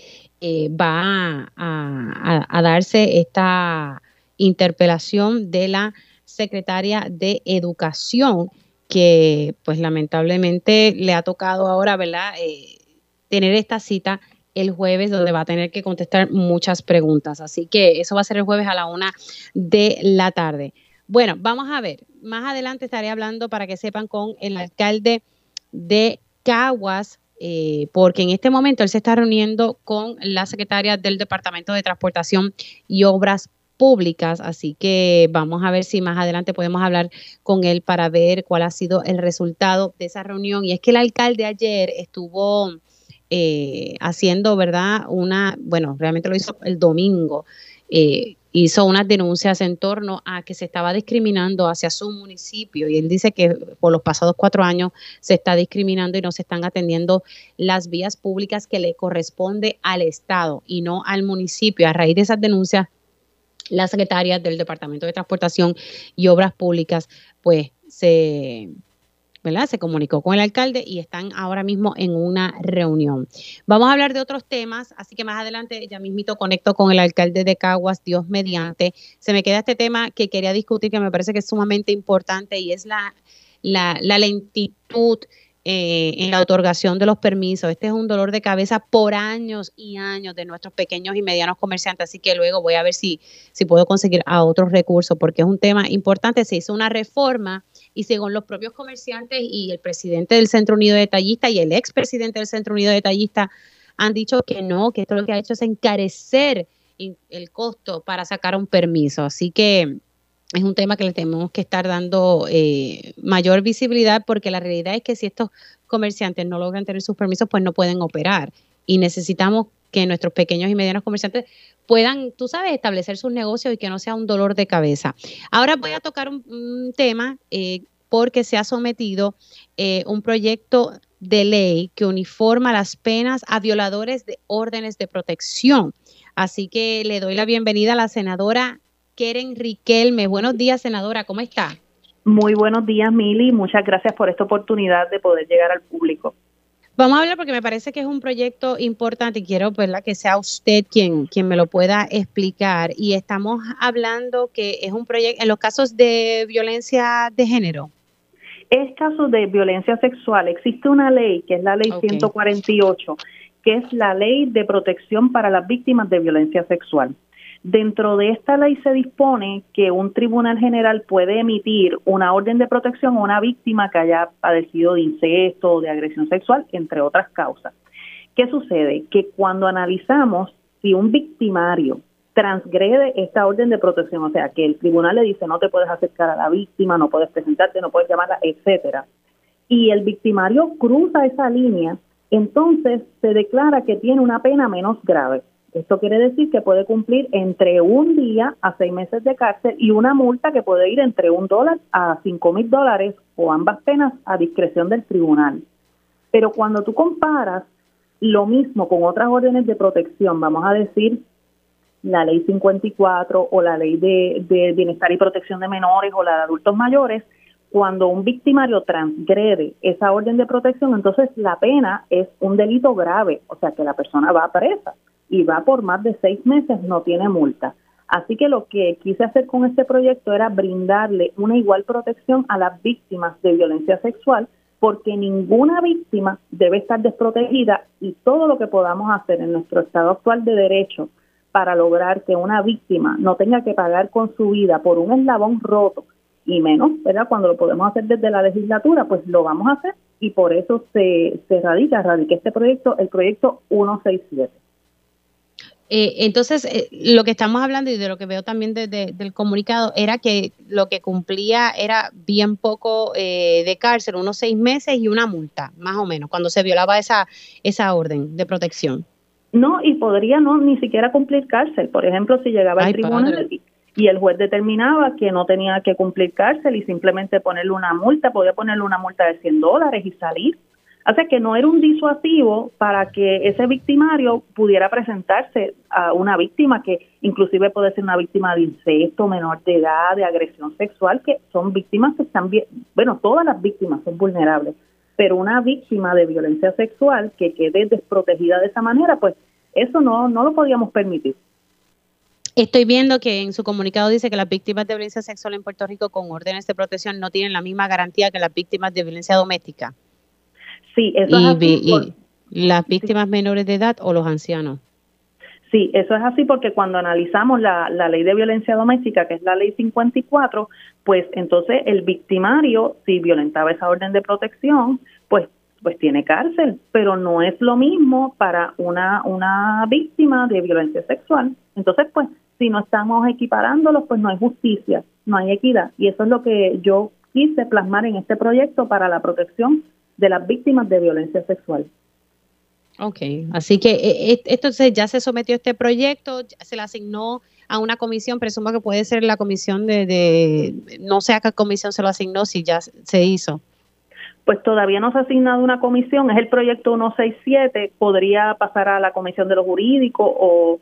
va a darse esta interpelación de la secretaria de Educación, que pues lamentablemente le ha tocado ahora, ¿verdad?, tener esta cita el jueves, donde va a tener que contestar muchas preguntas. Así que eso va a ser el jueves a la 1 de la tarde. Bueno, vamos a ver. Más adelante estaré hablando, para que sepan, con el alcalde de Caguas, porque en este momento él se está reuniendo con la secretaria del Departamento de Transportación y Obras Públicas, así que vamos a ver si más adelante podemos hablar con él para ver cuál ha sido el resultado de esa reunión. Y es que el alcalde ayer estuvo haciendo, ¿verdad?, realmente lo hizo el domingo, hizo unas denuncias en torno a que se estaba discriminando hacia su municipio, y él dice que por los pasados 4 años se está discriminando y no se están atendiendo las vías públicas que le corresponde al Estado y no al municipio. A raíz de esas denuncias, la secretaria del Departamento de Transportación y Obras Públicas pues se comunicó con el alcalde y están ahora mismo en una reunión. Vamos a hablar de otros temas, así que más adelante ya mismito conecto con el alcalde de Caguas, Dios mediante. Se me queda este tema que quería discutir, que me parece que es sumamente importante, y es la lentitud en la otorgación de los permisos. Este es un dolor de cabeza por años y años de nuestros pequeños y medianos comerciantes, así que luego voy a ver si puedo conseguir a otros recursos, porque es un tema importante. Se hizo una reforma y según los propios comerciantes y el presidente del Centro Unido de Detallistas y el expresidente del Centro Unido de Detallistas han dicho que no, que esto lo que ha hecho es encarecer el costo para sacar un permiso. Así que es un tema que le tenemos que estar dando mayor visibilidad, porque la realidad es que si estos comerciantes no logran tener sus permisos, pues no pueden operar, y necesitamos que nuestros pequeños y medianos comerciantes puedan, tú sabes, establecer sus negocios y que no sea un dolor de cabeza. Ahora voy a tocar un tema porque se ha sometido un proyecto de ley que uniforma las penas a violadores de órdenes de protección. Así que le doy la bienvenida a la senadora Keren Riquelme. Buenos días, senadora, ¿cómo está? Muy buenos días, Mili. Muchas gracias por esta oportunidad de poder llegar al público. Vamos a hablar porque me parece que es un proyecto importante y quiero, ¿verdad?, que sea usted quien me lo pueda explicar. Y estamos hablando que es un proyecto en los casos de violencia de género. En casos de violencia sexual existe una ley, que es la ley 148, que es la ley de protección para las víctimas de violencia sexual. Dentro de esta ley se dispone que un tribunal general puede emitir una orden de protección a una víctima que haya padecido de incesto o de agresión sexual, entre otras causas. ¿Qué sucede? Que cuando analizamos si un victimario transgrede esta orden de protección, o sea, que el tribunal le dice no te puedes acercar a la víctima, no puedes presentarte, no puedes llamarla, etcétera, y el victimario cruza esa línea, entonces se declara que tiene una pena menos grave. Esto quiere decir que puede cumplir entre 1 día a 6 meses de cárcel y una multa que puede ir entre $1 a $5,000, o ambas penas a discreción del tribunal. Pero cuando tú comparas lo mismo con otras órdenes de protección, vamos a decir la ley 54 o la ley de bienestar y protección de menores o la de adultos mayores, cuando un victimario transgrede esa orden de protección, entonces la pena es un delito grave, o sea que la persona va presa y va por más de 6 meses, no tiene multa. Así que lo que quise hacer con este proyecto era brindarle una igual protección a las víctimas de violencia sexual, porque ninguna víctima debe estar desprotegida, y todo lo que podamos hacer en nuestro estado actual de derecho para lograr que una víctima no tenga que pagar con su vida por un eslabón roto, y menos, ¿verdad?, cuando lo podemos hacer desde la legislatura, pues lo vamos a hacer, y por eso se radica este proyecto, el proyecto 167. Entonces, lo que estamos hablando y de lo que veo también del comunicado era que lo que cumplía era bien poco de cárcel, unos 6 meses y una multa, más o menos, cuando se violaba esa orden de protección. No, y podría no ni siquiera cumplir cárcel. Por ejemplo, si llegaba al tribunal y el juez determinaba que no tenía que cumplir cárcel y simplemente ponerle una multa, podía ponerle una multa de $100 y salir. O sea que no era un disuasivo para que ese victimario pudiera presentarse a una víctima que inclusive puede ser una víctima de incesto, menor de edad, de agresión sexual, que son víctimas que están bien, bueno, todas las víctimas son vulnerables, pero una víctima de violencia sexual que quede desprotegida de esa manera, pues eso no lo podíamos permitir. Estoy viendo que en su comunicado dice que las víctimas de violencia sexual en Puerto Rico con órdenes de protección no tienen la misma garantía que las víctimas de violencia doméstica. Sí, eso es así. ¿Y las víctimas menores de edad o los ancianos? Sí, eso es así porque cuando analizamos la ley de violencia doméstica, que es la ley 54, pues entonces el victimario, si violentaba esa orden de protección, pues tiene cárcel, pero no es lo mismo para una víctima de violencia sexual. Entonces, pues, si no estamos equiparándolos, pues no hay justicia, no hay equidad. Y eso es lo que yo quise plasmar en este proyecto para la protección de las víctimas de violencia sexual. Ok, así que entonces ya se sometió este proyecto, se le asignó a una comisión, presumo que puede ser la comisión no sé a qué comisión se lo asignó, si ya se hizo. Pues todavía no se ha asignado una comisión, es el proyecto 167, podría pasar a la comisión de lo jurídico o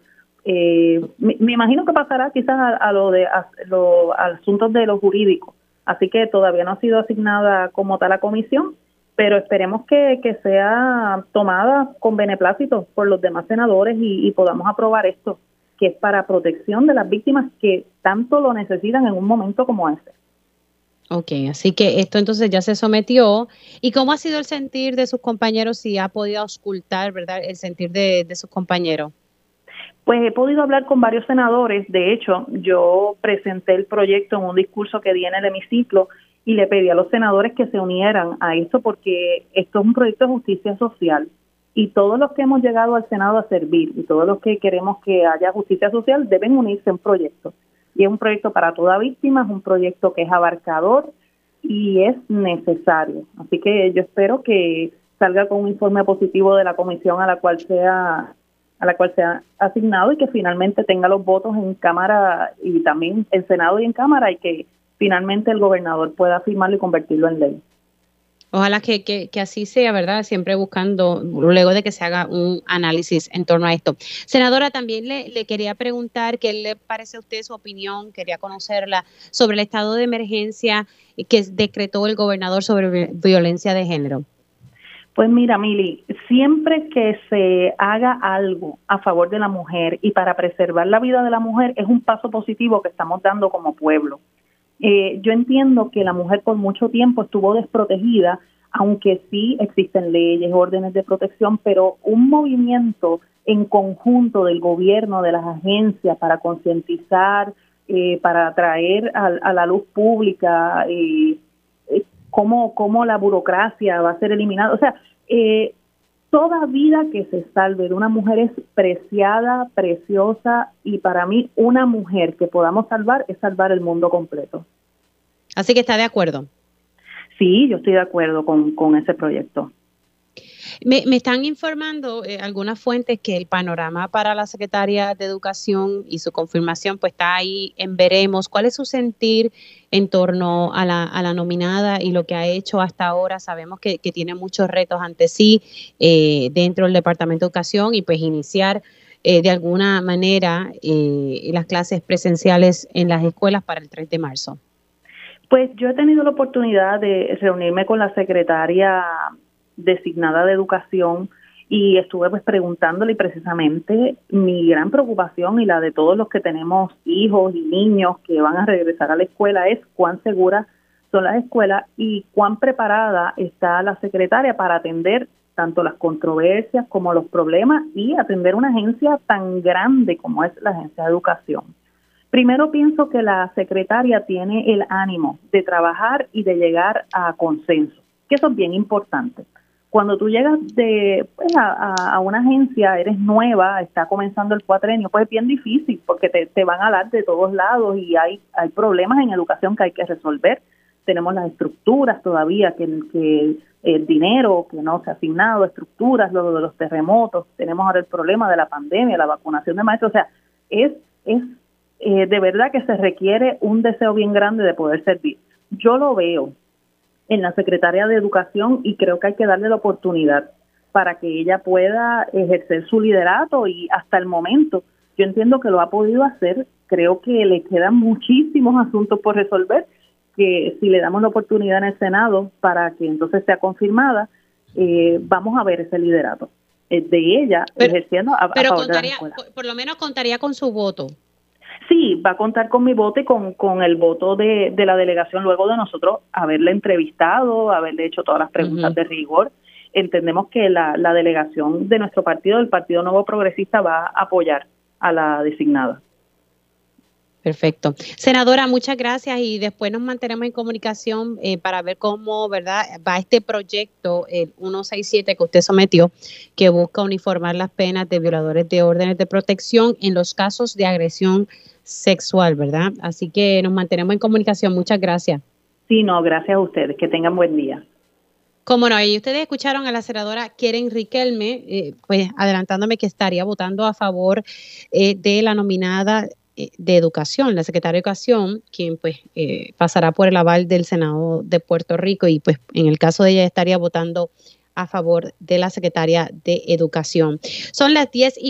me imagino que pasará quizás a los asuntos de lo jurídico, así que todavía no ha sido asignada como tal la comisión, pero esperemos que sea tomada con beneplácito por los demás senadores y podamos aprobar esto, que es para protección de las víctimas que tanto lo necesitan en un momento como este. Ok, así que esto entonces ya se sometió. ¿Y cómo ha sido el sentir de sus compañeros, si ha podido auscultar, verdad, el sentir de sus compañeros? Pues he podido hablar con varios senadores. De hecho, yo presenté el proyecto en un discurso que di en el hemiciclo y le pedí a los senadores que se unieran a esto porque esto es un proyecto de justicia social y todos los que hemos llegado al Senado a servir y todos los que queremos que haya justicia social deben unirse a un proyecto. Y es un proyecto para toda víctima, es un proyecto que es abarcador y es necesario. Así que yo espero que salga con un informe positivo de la comisión a la cual sea asignado y que finalmente tenga los votos en Cámara y también en Senado y en Cámara y que finalmente el gobernador pueda firmarlo y convertirlo en ley. Ojalá que así sea, ¿verdad? Siempre buscando, luego de que se haga un análisis en torno a esto. Senadora, también le quería preguntar qué le parece a usted su opinión, quería conocerla, sobre el estado de emergencia que decretó el gobernador sobre violencia de género. Pues mira, Mili, siempre que se haga algo a favor de la mujer y para preservar la vida de la mujer es un paso positivo que estamos dando como pueblo. Yo entiendo que la mujer por mucho tiempo estuvo desprotegida, aunque sí existen leyes, órdenes de protección, pero un movimiento en conjunto del gobierno, de las agencias, para concientizar, para traer a la luz pública cómo la burocracia va a ser eliminada. O sea, toda vida que se salve de una mujer es preciada, preciosa, y para mí una mujer que podamos salvar es salvar el mundo completo. Así que está de acuerdo. Sí, yo estoy de acuerdo con ese proyecto. Me están informando algunas fuentes que el panorama para la secretaria de Educación y su confirmación pues está ahí en veremos. ¿Cuál es su sentir en torno a la nominada y lo que ha hecho hasta ahora? Sabemos que tiene muchos retos ante sí dentro del Departamento de Educación y pues iniciar de alguna manera las clases presenciales en las escuelas para el 3 de marzo. Pues yo he tenido la oportunidad de reunirme con la secretaria designada de Educación y estuve pues preguntándole, y precisamente mi gran preocupación y la de todos los que tenemos hijos y niños que van a regresar a la escuela es cuán seguras son las escuelas y cuán preparada está la secretaria para atender tanto las controversias como los problemas y atender una agencia tan grande como es la Agencia de Educación. Primero pienso que la secretaria tiene el ánimo de trabajar y de llegar a consenso, que eso es bien importante. Cuando tú llegas a una agencia, eres nueva, está comenzando el cuatrenio, pues es bien difícil porque te van a hablar de todos lados y hay problemas en educación que hay que resolver. tenemos las estructuras todavía, que el dinero que no se ha asignado, estructuras, lo de los terremotos, tenemos ahora el problema de la pandemia, la vacunación de maestros, o sea, es de verdad que se requiere un deseo bien grande de poder servir. Yo lo veo en la secretaria de Educación y creo que hay que darle la oportunidad para que ella pueda ejercer su liderato, y hasta el momento yo entiendo que lo ha podido hacer. Creo que le quedan muchísimos asuntos por resolver, que si le damos la oportunidad en el Senado para que entonces sea confirmada, vamos a ver ese liderato de ella ejerciendo a favor de la escuela. Por lo menos contaría con su voto. Sí, va a contar con mi voto y con el voto de la delegación luego de nosotros haberle entrevistado, haberle hecho todas las preguntas de rigor. Entendemos que la delegación de nuestro partido, el Partido Nuevo Progresista, va a apoyar a la designada. Perfecto. Senadora, muchas gracias, y después nos mantenemos en comunicación para ver cómo, ¿verdad?, va este proyecto, el 167 que usted sometió, que busca uniformar las penas de violadores de órdenes de protección en los casos de agresión sexual, ¿verdad? Así que nos mantenemos en comunicación. Muchas gracias. Sí, no, gracias a ustedes. Que tengan buen día. Cómo no, y ustedes escucharon a la senadora Keren Riquelme, pues adelantándome que estaría votando a favor de la nominada de Educación, la secretaria de Educación, quien pues pasará por el aval del Senado de Puerto Rico, y pues en el caso de ella estaría votando a favor de la secretaria de Educación. Son las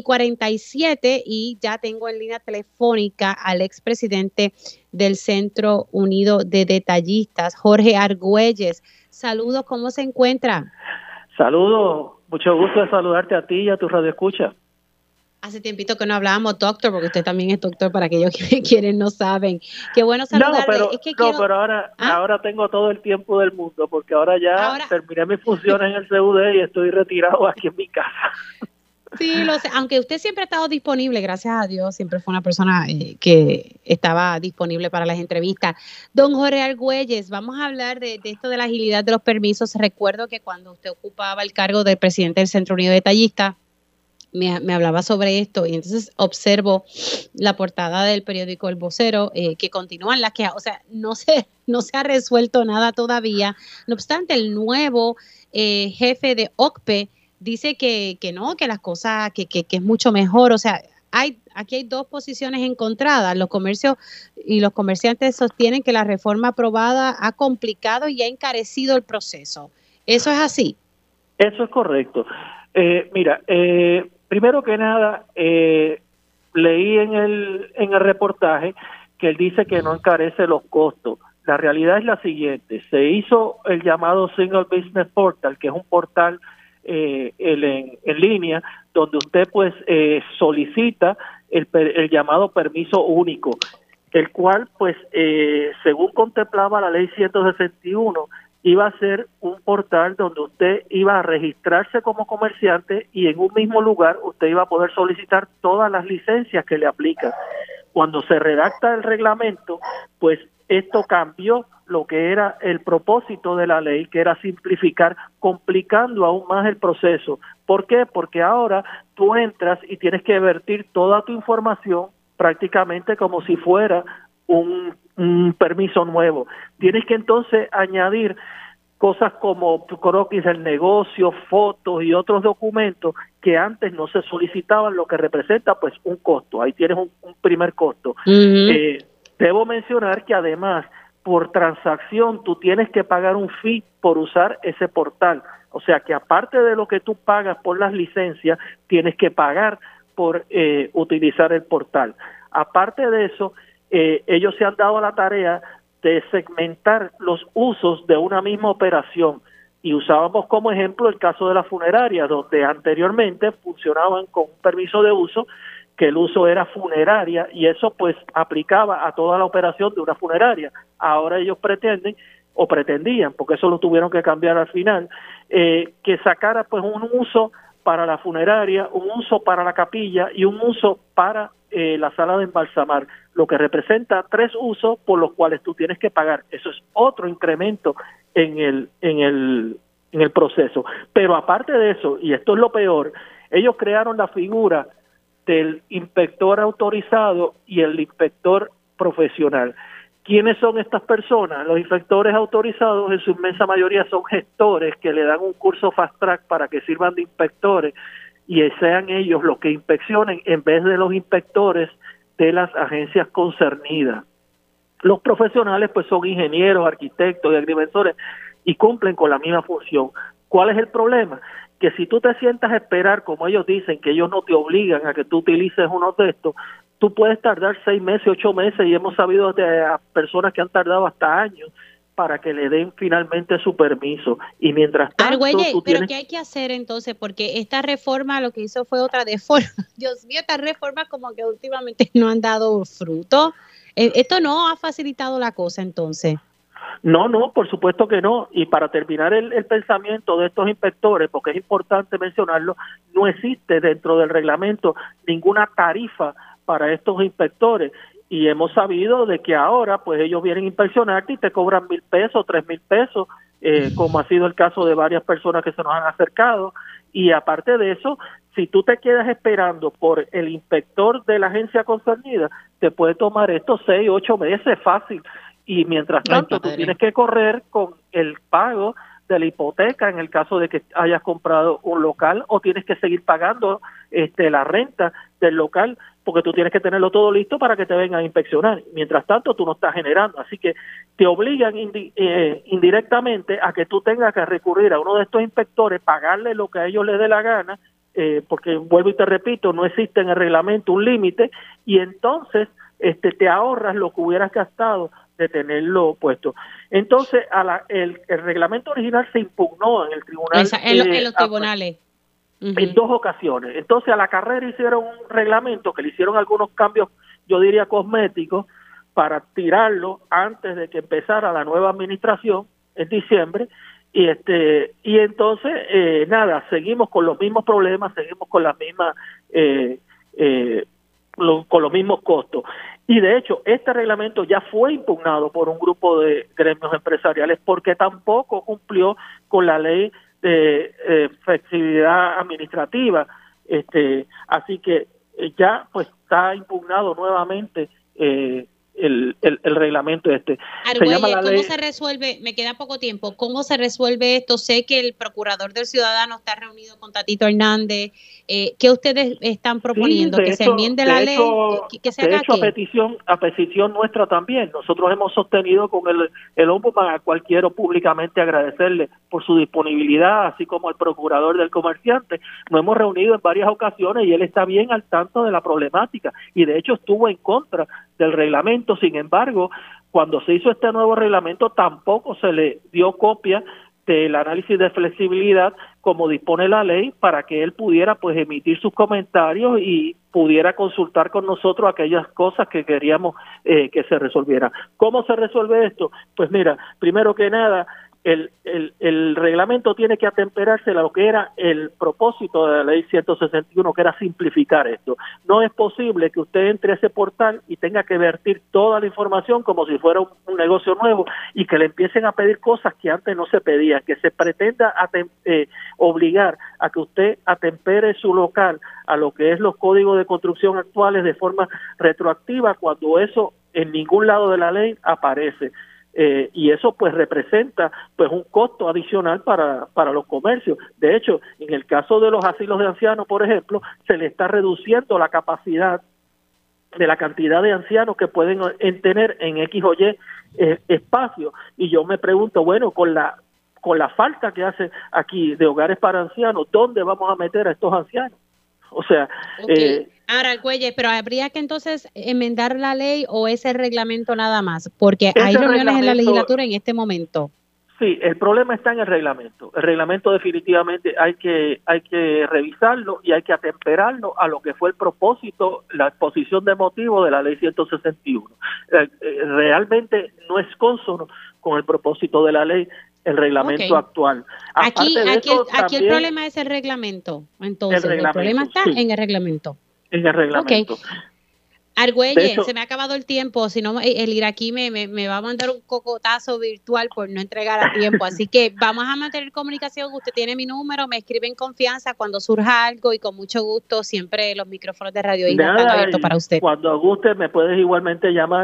10:47 y ya tengo en línea telefónica al expresidente del Centro Unido de Detallistas, Jorge Argüelles. Saludos, ¿cómo se encuentra? Saludos, mucho gusto de saludarte a ti y a tu radioescucha. Hace tiempito que no hablábamos, doctor, porque usted también es doctor, para aquellos que quieren no saben. Qué bueno saludarle. Pero ahora tengo todo el tiempo del mundo, porque ahora terminé mis funciones en el CUD y estoy retirado aquí en mi casa. Sí, lo sé. Aunque usted siempre ha estado disponible, gracias a Dios, siempre fue una persona que estaba disponible para las entrevistas. Don Jorge Argüelles, vamos a hablar de esto de la agilidad de los permisos. Recuerdo que cuando usted ocupaba el cargo de presidente del Centro Unido de Detallistas, me hablaba sobre esto, y entonces observo la portada del periódico El Vocero, que continúan las quejas, o sea, no se ha resuelto nada todavía. No obstante, el nuevo jefe de OCPE dice que no, que las cosas, que es mucho mejor. O sea, aquí hay dos posiciones encontradas. Los comercios y los comerciantes sostienen que la reforma aprobada ha complicado y ha encarecido el proceso. ¿Eso es así? Eso es correcto. Mira, primero que nada, leí en el reportaje que él dice que no encarece los costos. La realidad es la siguiente: se hizo el llamado Single Business Portal, que es un portal en línea donde usted pues solicita el llamado permiso único, el cual pues según contemplaba la ley 161, iba a ser un portal donde usted iba a registrarse como comerciante y en un mismo lugar usted iba a poder solicitar todas las licencias que le aplican. Cuando se redacta el reglamento, pues esto cambió lo que era el propósito de la ley, que era simplificar, complicando aún más el proceso. ¿Por qué? Porque ahora tú entras y tienes que vertir toda tu información prácticamente como si fuera un permiso nuevo. Tienes que entonces añadir cosas como croquis del negocio, fotos y otros documentos que antes no se solicitaban, lo que representa pues un costo. Ahí tienes un primer costo. Debo mencionar que además por transacción tú tienes que pagar un fee por usar ese portal. O sea que aparte de lo que tú pagas por las licencias, tienes que pagar por utilizar el portal. Aparte de eso, ellos se han dado a la tarea de segmentar los usos de una misma operación, y usábamos como ejemplo el caso de la funeraria, donde anteriormente funcionaban con un permiso de uso, que el uso era funeraria, y eso pues aplicaba a toda la operación de una funeraria. Ahora ellos pretendían, porque eso lo tuvieron que cambiar al final, que sacara pues un uso para la funeraria, un uso para la capilla y un uso para la sala de embalsamar, lo que representa 3 usos por los cuales tú tienes que pagar. Eso es otro incremento en el proceso. Pero aparte de eso, y esto es lo peor, ellos crearon la figura del inspector autorizado y el inspector profesional, ¿Quiénes son estas personas? Los inspectores autorizados en su inmensa mayoría son gestores que le dan un curso fast track para que sirvan de inspectores y sean ellos los que inspeccionen en vez de los inspectores de las agencias concernidas. Los profesionales pues son ingenieros, arquitectos y agrimensores y cumplen con la misma función. ¿Cuál es el problema? Que si tú te sientas a esperar, como ellos dicen, que ellos no te obligan a que tú utilices uno de estos, tú puedes tardar 6 meses, 8 meses, y hemos sabido de personas que han tardado hasta años para que le den finalmente su permiso. Y mientras tanto... Argüelles, pero ¿qué hay que hacer entonces? Porque esta reforma lo que hizo fue otra deforma. Dios mío, estas reformas como que últimamente no han dado fruto. Esto no ha facilitado la cosa entonces. No, por supuesto que no. Y para terminar el pensamiento de estos inspectores, porque es importante mencionarlo, no existe dentro del reglamento ninguna tarifa para estos inspectores. Y hemos sabido de que ahora pues ellos vienen a inspeccionarte y te cobran $1,000, $3,000, como ha sido el caso de varias personas que se nos han acercado. Y aparte de eso, si tú te quedas esperando por el inspector de la agencia concernida, te puede tomar estos 6, 8 meses fácil. Y mientras tanto, tú tienes que correr con el pago de la hipoteca en el caso de que hayas comprado un local, o tienes que seguir pagando la renta del local, porque tú tienes que tenerlo todo listo para que te vengan a inspeccionar. Mientras tanto, tú no estás generando. Así que te obligan indirectamente a que tú tengas que recurrir a uno de estos inspectores, pagarle lo que a ellos les dé la gana, porque vuelvo y te repito, no existe en el reglamento un límite, y entonces te ahorras lo que hubieras gastado de tenerlo puesto. Entonces, el reglamento original se impugnó en el tribunal. En los tribunales. En 2 ocasiones. Entonces, a la carrera hicieron un reglamento que le hicieron algunos cambios, yo diría cosméticos, para tirarlo antes de que empezara la nueva administración en diciembre. Y entonces, nada, seguimos con los mismos problemas, seguimos con las mismas con los mismos costos. Y de hecho, este reglamento ya fue impugnado por un grupo de gremios empresariales porque tampoco cumplió con la ley de flexibilidad administrativa. Así que ya pues está impugnado nuevamente el reglamento Argüelles, se llama la ¿cómo ley? se resuelve? Me queda poco tiempo. ¿Cómo se resuelve esto? Sé que el procurador del ciudadano está reunido con Tatito Hernández. ¿Qué ustedes están proponiendo? ¿Que se enmiende la ley? ¿Que se haga a petición nuestra también. Nosotros hemos sostenido con el ombudsman, al cual quiero públicamente agradecerle por su disponibilidad, así como al procurador del comerciante. Nos hemos reunido en varias ocasiones y él está bien al tanto de la problemática y de hecho estuvo en contra del reglamento. Sin embargo, cuando se hizo este nuevo reglamento tampoco se le dio copia del análisis de flexibilidad como dispone la ley para que él pudiera pues emitir sus comentarios y pudiera consultar con nosotros aquellas cosas que queríamos que se resolvieran. ¿Cómo se resuelve esto? Pues mira, primero que nada, el reglamento tiene que atemperarse a lo que era el propósito de la ley 161, que era simplificar esto. No es posible que usted entre a ese portal y tenga que vertir toda la información como si fuera un negocio nuevo y que le empiecen a pedir cosas que antes no se pedían, que se pretenda obligar a que usted atempere su local a lo que es los códigos de construcción actuales de forma retroactiva, cuando eso en ningún lado de la ley aparece. Y eso pues representa pues un costo adicional para los comercios. De hecho, en el caso de los asilos de ancianos, por ejemplo, se le está reduciendo la capacidad de la cantidad de ancianos que pueden tener en X o Y espacio. Y yo me pregunto, bueno, con la falta que hace aquí de hogares para ancianos, ¿dónde vamos a meter a estos ancianos? O sea, ahora, Argüelles, pero habría que entonces enmendar la ley o ese reglamento nada más, porque hay reuniones en la legislatura en este momento. Sí, el problema está en el reglamento. El reglamento definitivamente hay que revisarlo y hay que atemperarlo a lo que fue el propósito, la exposición de motivos de la ley 161. Realmente no es consono con el propósito de la ley el reglamento actual. Aquí el problema es el reglamento. Entonces, el problema está en el reglamento. En el reglamento. Okay. Argüelles, se me ha acabado el tiempo, si no el iraquí me va a mandar un cocotazo virtual por no entregar a tiempo, así que vamos a mantener comunicación. Usted tiene mi número, me escribe en confianza cuando surja algo y con mucho gusto siempre los micrófonos de Radio Isla están abiertos para usted. Cuando guste me puedes igualmente llamar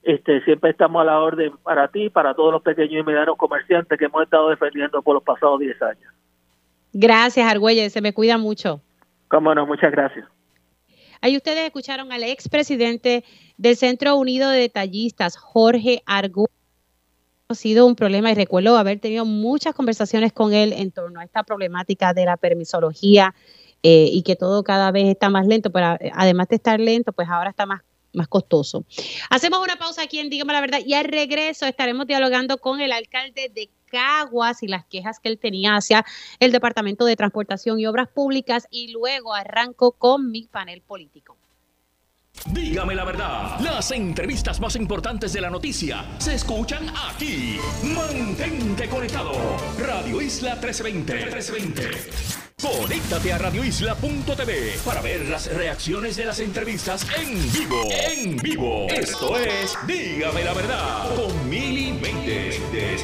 siempre estamos a la orden para ti, para todos los pequeños y medianos comerciantes que hemos estado defendiendo por los pasados 10 años. Gracias, Argüelles, se me cuida mucho. Cómo no, muchas gracias. Ahí ustedes escucharon al expresidente del Centro Unido de Detallistas, Jorge Argüelles. Ha sido un problema y recuerdo haber tenido muchas conversaciones con él en torno a esta problemática de la permisología y que todo cada vez está más lento, pero además de estar lento, pues ahora está más costoso. Hacemos una pausa aquí en Dígame la Verdad y al regreso estaremos dialogando con el alcalde de Caguas y las quejas que él tenía hacia el Departamento de Transportación y Obras Públicas y luego arranco con mi panel político. Dígame la verdad, las entrevistas más importantes de la noticia se escuchan aquí. Mantente conectado. Radio Isla 1320. Conéctate a radioisla.tv para ver las reacciones de las entrevistas en vivo. En vivo. Esto es Dígame la Verdad con Mili Méndez.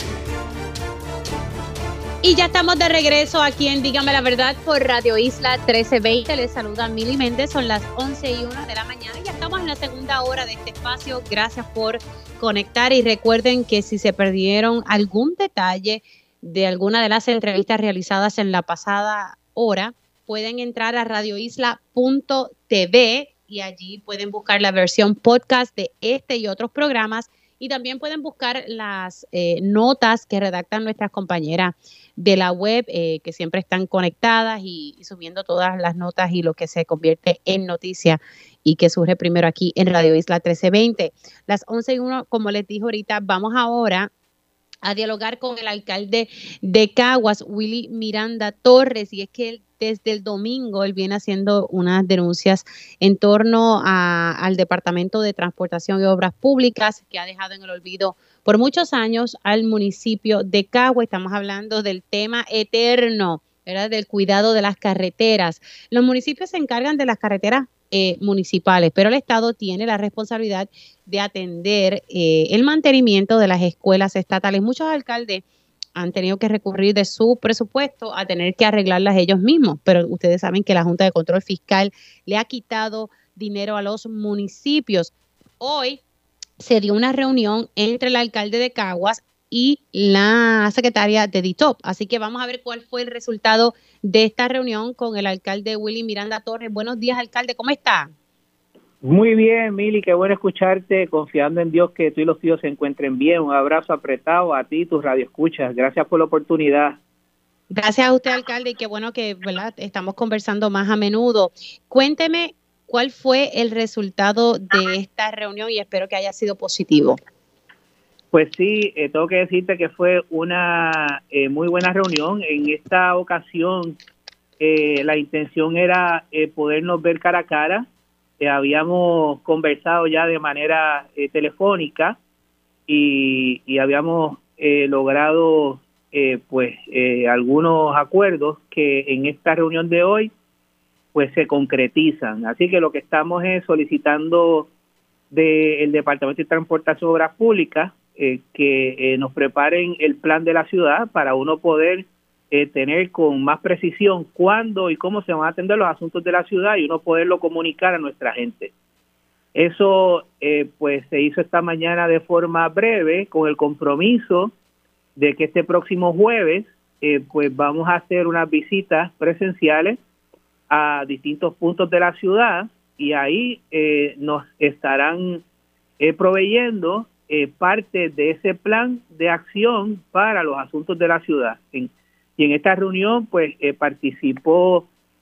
Y ya estamos de regreso aquí en Dígame la Verdad por Radio Isla 1320. Les saluda Mili Méndez, son las 11:01 de la mañana y ya estamos en la segunda hora de este espacio. Gracias por conectar y recuerden que si se perdieron algún detalle de alguna de las entrevistas realizadas en la pasada hora, pueden entrar a radioisla.tv y allí pueden buscar la versión podcast de este y otros programas. Y también pueden buscar las notas que redactan nuestras compañeras de la web, que siempre están conectadas y subiendo todas las notas y lo que se convierte en noticia y que surge primero aquí en Radio Isla 1320. Las 11:01, como les dije ahorita, vamos ahora a dialogar con el alcalde de Caguas, Willy Miranda Torres, y es que él, desde el domingo él viene haciendo unas denuncias en torno al Departamento de Transportación y Obras Públicas que ha dejado en el olvido por muchos años al municipio de Caguas. Estamos hablando del tema eterno, ¿verdad?, del cuidado de las carreteras. Los municipios se encargan de las carreteras municipales, pero el Estado tiene la responsabilidad de atender el mantenimiento de las escuelas estatales. Muchos alcaldes han tenido que recurrir de su presupuesto a tener que arreglarlas ellos mismos, pero ustedes saben que la Junta de Control Fiscal le ha quitado dinero a los municipios. Hoy se dio una reunión entre el alcalde de Caguas y la secretaria de DITOP, así que vamos a ver cuál fue el resultado de esta reunión con el alcalde Willy Miranda Torres. Buenos días, alcalde, ¿cómo está? Muy bien, Mili, qué bueno escucharte, confiando en Dios que tú y los tíos se encuentren bien. Un abrazo apretado a ti y tus radioescuchas. Gracias por la oportunidad. Gracias a usted, alcalde, y qué bueno que, ¿verdad?, estamos conversando más a menudo. Cuénteme cuál fue el resultado de esta reunión y espero que haya sido positivo. Pues sí, tengo que decirte que fue una muy buena reunión. En esta ocasión la intención era podernos ver cara a cara. Habíamos conversado ya de manera telefónica y habíamos logrado algunos acuerdos que en esta reunión de hoy pues se concretizan. Así que lo que estamos es solicitando del Departamento de Transportación y Obras Públicas que nos preparen el plan de la ciudad para uno poder tener con más precisión cuándo y cómo se van a atender los asuntos de la ciudad y uno poderlo comunicar a nuestra gente. Eso pues se hizo esta mañana de forma breve con el compromiso de que este próximo jueves pues vamos a hacer unas visitas presenciales a distintos puntos de la ciudad y ahí nos estarán proveyendo parte de ese plan de acción para los asuntos de la ciudad. Y en esta reunión pues participó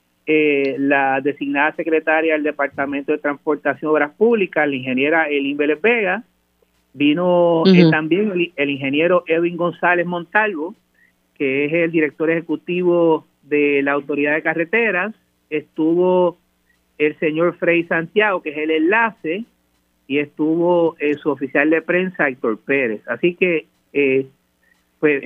la designada secretaria del Departamento de Transportación y Obras Públicas, la ingeniera Elin Vélez Vega. Vino también el ingeniero Edwin González Montalvo, que es el director ejecutivo de la Autoridad de Carreteras. Estuvo el señor Frei Santiago, que es el enlace, y estuvo su oficial de prensa, Héctor Pérez. Así que, pues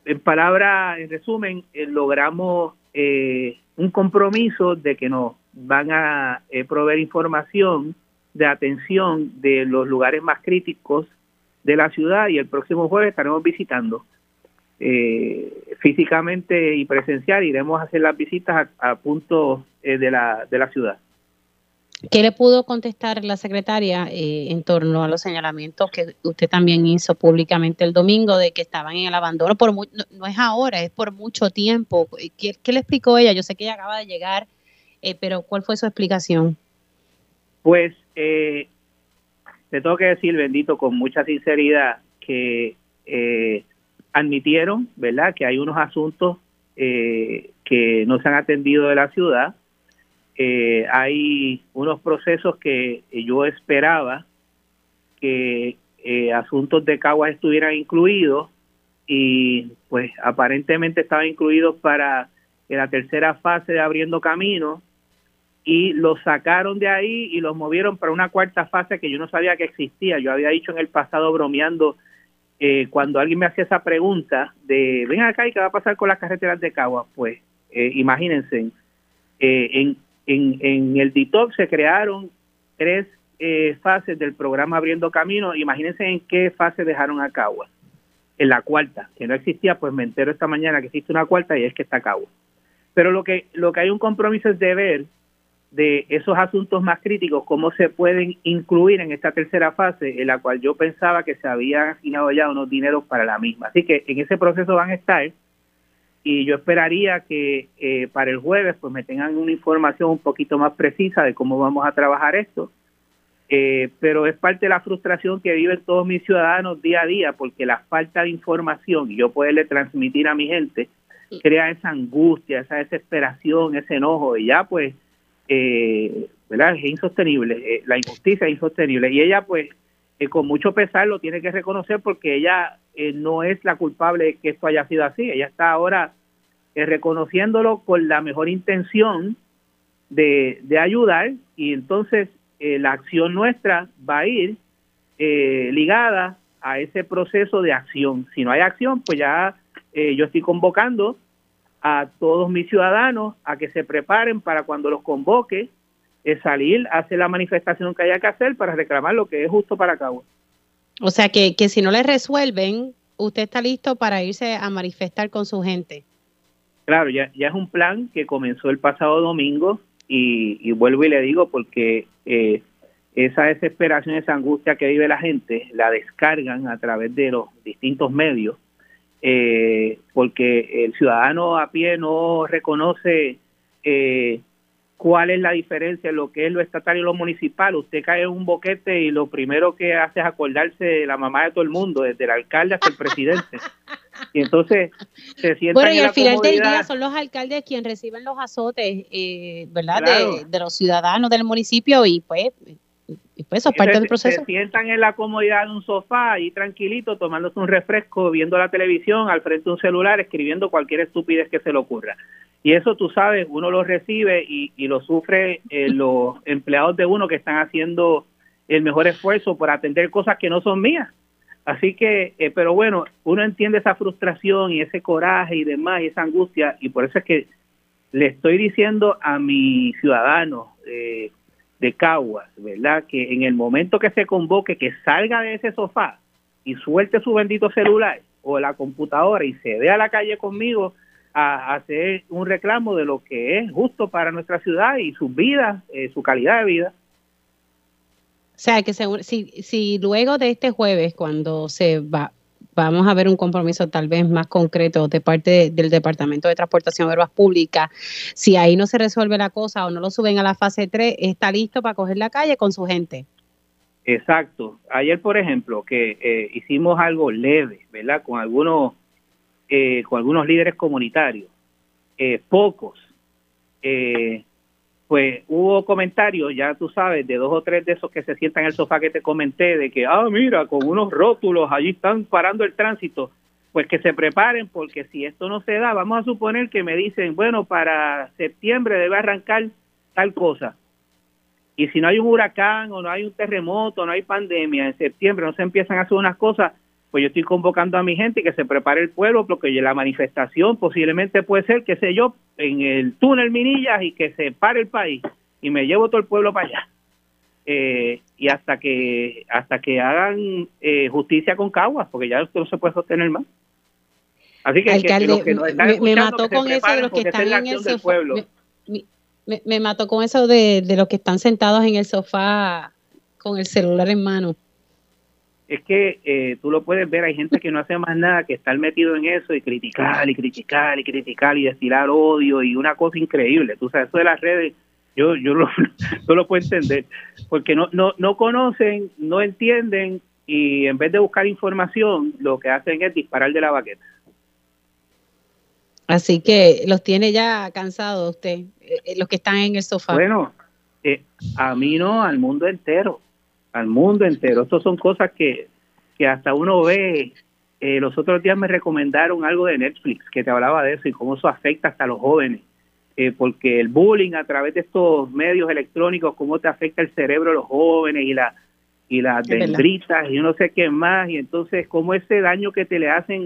en resumen, logramos un compromiso de que nos van a proveer información de atención de los lugares más críticos de la ciudad y el próximo jueves estaremos visitando físicamente y presencial. Iremos a hacer las visitas a puntos de la ciudad. ¿Qué le pudo contestar la secretaria en torno a los señalamientos que usted también hizo públicamente el domingo de que estaban en el abandono? No es ahora, es por mucho tiempo. ¿Qué le explicó ella? Yo sé que ella acaba de llegar, pero ¿cuál fue su explicación? Pues te tengo que decir, Bendito, con mucha sinceridad, que admitieron, ¿verdad?, que hay unos asuntos que no se han atendido de la ciudad. Hay unos procesos que yo esperaba que asuntos de Caguas estuvieran incluidos y pues aparentemente estaban incluidos para la tercera fase de Abriendo Camino y los sacaron de ahí y los movieron para una cuarta fase que yo no sabía que existía. Yo había dicho en el pasado bromeando cuando alguien me hacía esa pregunta de ven acá y qué va a pasar con las carreteras de Caguas, pues imagínense, en el DITOP se crearon 3 fases del programa Abriendo Camino. Imagínense en qué fase dejaron a Caguas. En la cuarta, que no existía, pues me entero esta mañana que existe una cuarta y es que está Caguas. Pero lo que hay un compromiso es de ver de esos asuntos más críticos, cómo se pueden incluir en esta tercera fase, en la cual yo pensaba que se habían asignado ya unos dineros para la misma. Así que en ese proceso van a estar, y yo esperaría que para el jueves pues me tengan una información un poquito más precisa de cómo vamos a trabajar esto, pero es parte de la frustración que viven todos mis ciudadanos día a día, porque la falta de información y yo poderle transmitir a mi gente crea esa angustia, esa desesperación, ese enojo, y ya pues ¿verdad? Es insostenible, la injusticia es insostenible, y ella pues con mucho pesar lo tiene que reconocer, porque ella no es la culpable de que esto haya sido así. Ella está ahora reconociéndolo con la mejor intención de ayudar, y entonces la acción nuestra va a ir ligada a ese proceso de acción. Si no hay acción, pues ya yo estoy convocando a todos mis ciudadanos a que se preparen para cuando los convoque, salir a hacer la manifestación que haya que hacer para reclamar lo que es justo para Caguas. O sea que si no le resuelven, usted está listo para irse a manifestar con su gente. Claro, ya es un plan que comenzó el pasado domingo, y vuelvo y le digo, porque esa desesperación, esa angustia que vive la gente, la descargan a través de los distintos medios, porque el ciudadano a pie no reconoce cuál es la diferencia en lo que es lo estatal y lo municipal. Usted cae en un boquete y lo primero que hace es acordarse de la mamá de todo el mundo, desde el alcalde hasta el presidente. Y entonces se sienta. Bueno, y al final del día son los alcaldes quienes reciben los azotes, ¿verdad? Claro. De los ciudadanos del municipio, y pues eso es parte del proceso. Se sientan en la comodidad de un sofá, ahí tranquilito, tomándose un refresco, viendo la televisión, al frente de un celular, escribiendo cualquier estupidez que se le ocurra. Y eso, tú sabes, uno lo recibe y lo sufre los empleados de uno que están haciendo el mejor esfuerzo por atender cosas que no son mías. Así que, pero bueno, uno entiende esa frustración y ese coraje y demás, y esa angustia, y por eso es que le estoy diciendo a mis ciudadanos de Caguas, ¿verdad?, que en el momento que se convoque, que salga de ese sofá y suelte su bendito celular o la computadora y se dé a la calle conmigo a hacer un reclamo de lo que es justo para nuestra ciudad y sus vidas, su calidad de vida. O sea, que si luego de este jueves, cuando vamos a ver un compromiso tal vez más concreto de parte del Departamento de Transportación y Obras Públicas, si ahí no se resuelve la cosa o no lo suben a la fase 3, está listo para coger la calle con su gente. Exacto. Ayer, por ejemplo, que hicimos algo leve, ¿verdad?, con algunos líderes comunitarios, pocos, pues hubo comentarios, ya tú sabes, de 2 o 3 de esos que se sientan en el sofá que te comenté, de que, mira, con unos rótulos, allí están parando el tránsito. Pues que se preparen, porque si esto no se da, vamos a suponer que me dicen, bueno, para septiembre debe arrancar tal cosa. Y si no hay un huracán, o no hay un terremoto, no hay pandemia, en septiembre no se empiezan a hacer unas cosas, pues yo estoy convocando a mi gente que se prepare el pueblo, porque la manifestación posiblemente puede ser, qué sé yo, en el túnel Minillas, y que se pare el país y me llevo todo el pueblo para allá. Y hasta que hagan justicia con Caguas, porque ya esto no se puede sostener más. Así que, alcalde, que los que nos están me mató con eso de los que están en el sofá. Me mató con eso de los que están sentados en el sofá con el celular en mano. Es que tú lo puedes ver, hay gente que no hace más nada que estar metido en eso y criticar y criticar y criticar y destilar odio y una cosa increíble. Tú sabes, eso de las redes, yo no lo puedo entender, porque no conocen, no entienden y en vez de buscar información, lo que hacen es disparar de la baqueta. Así que los tiene ya cansados usted, los que están en el sofá. Bueno, a mí no, al mundo entero. Estas son cosas que hasta uno ve. Los otros días me recomendaron algo de Netflix que te hablaba de eso y cómo eso afecta hasta a los jóvenes, porque el bullying a través de estos medios electrónicos, cómo te afecta el cerebro de los jóvenes y las dendritas y yo no sé qué más, y entonces cómo ese daño que te le hacen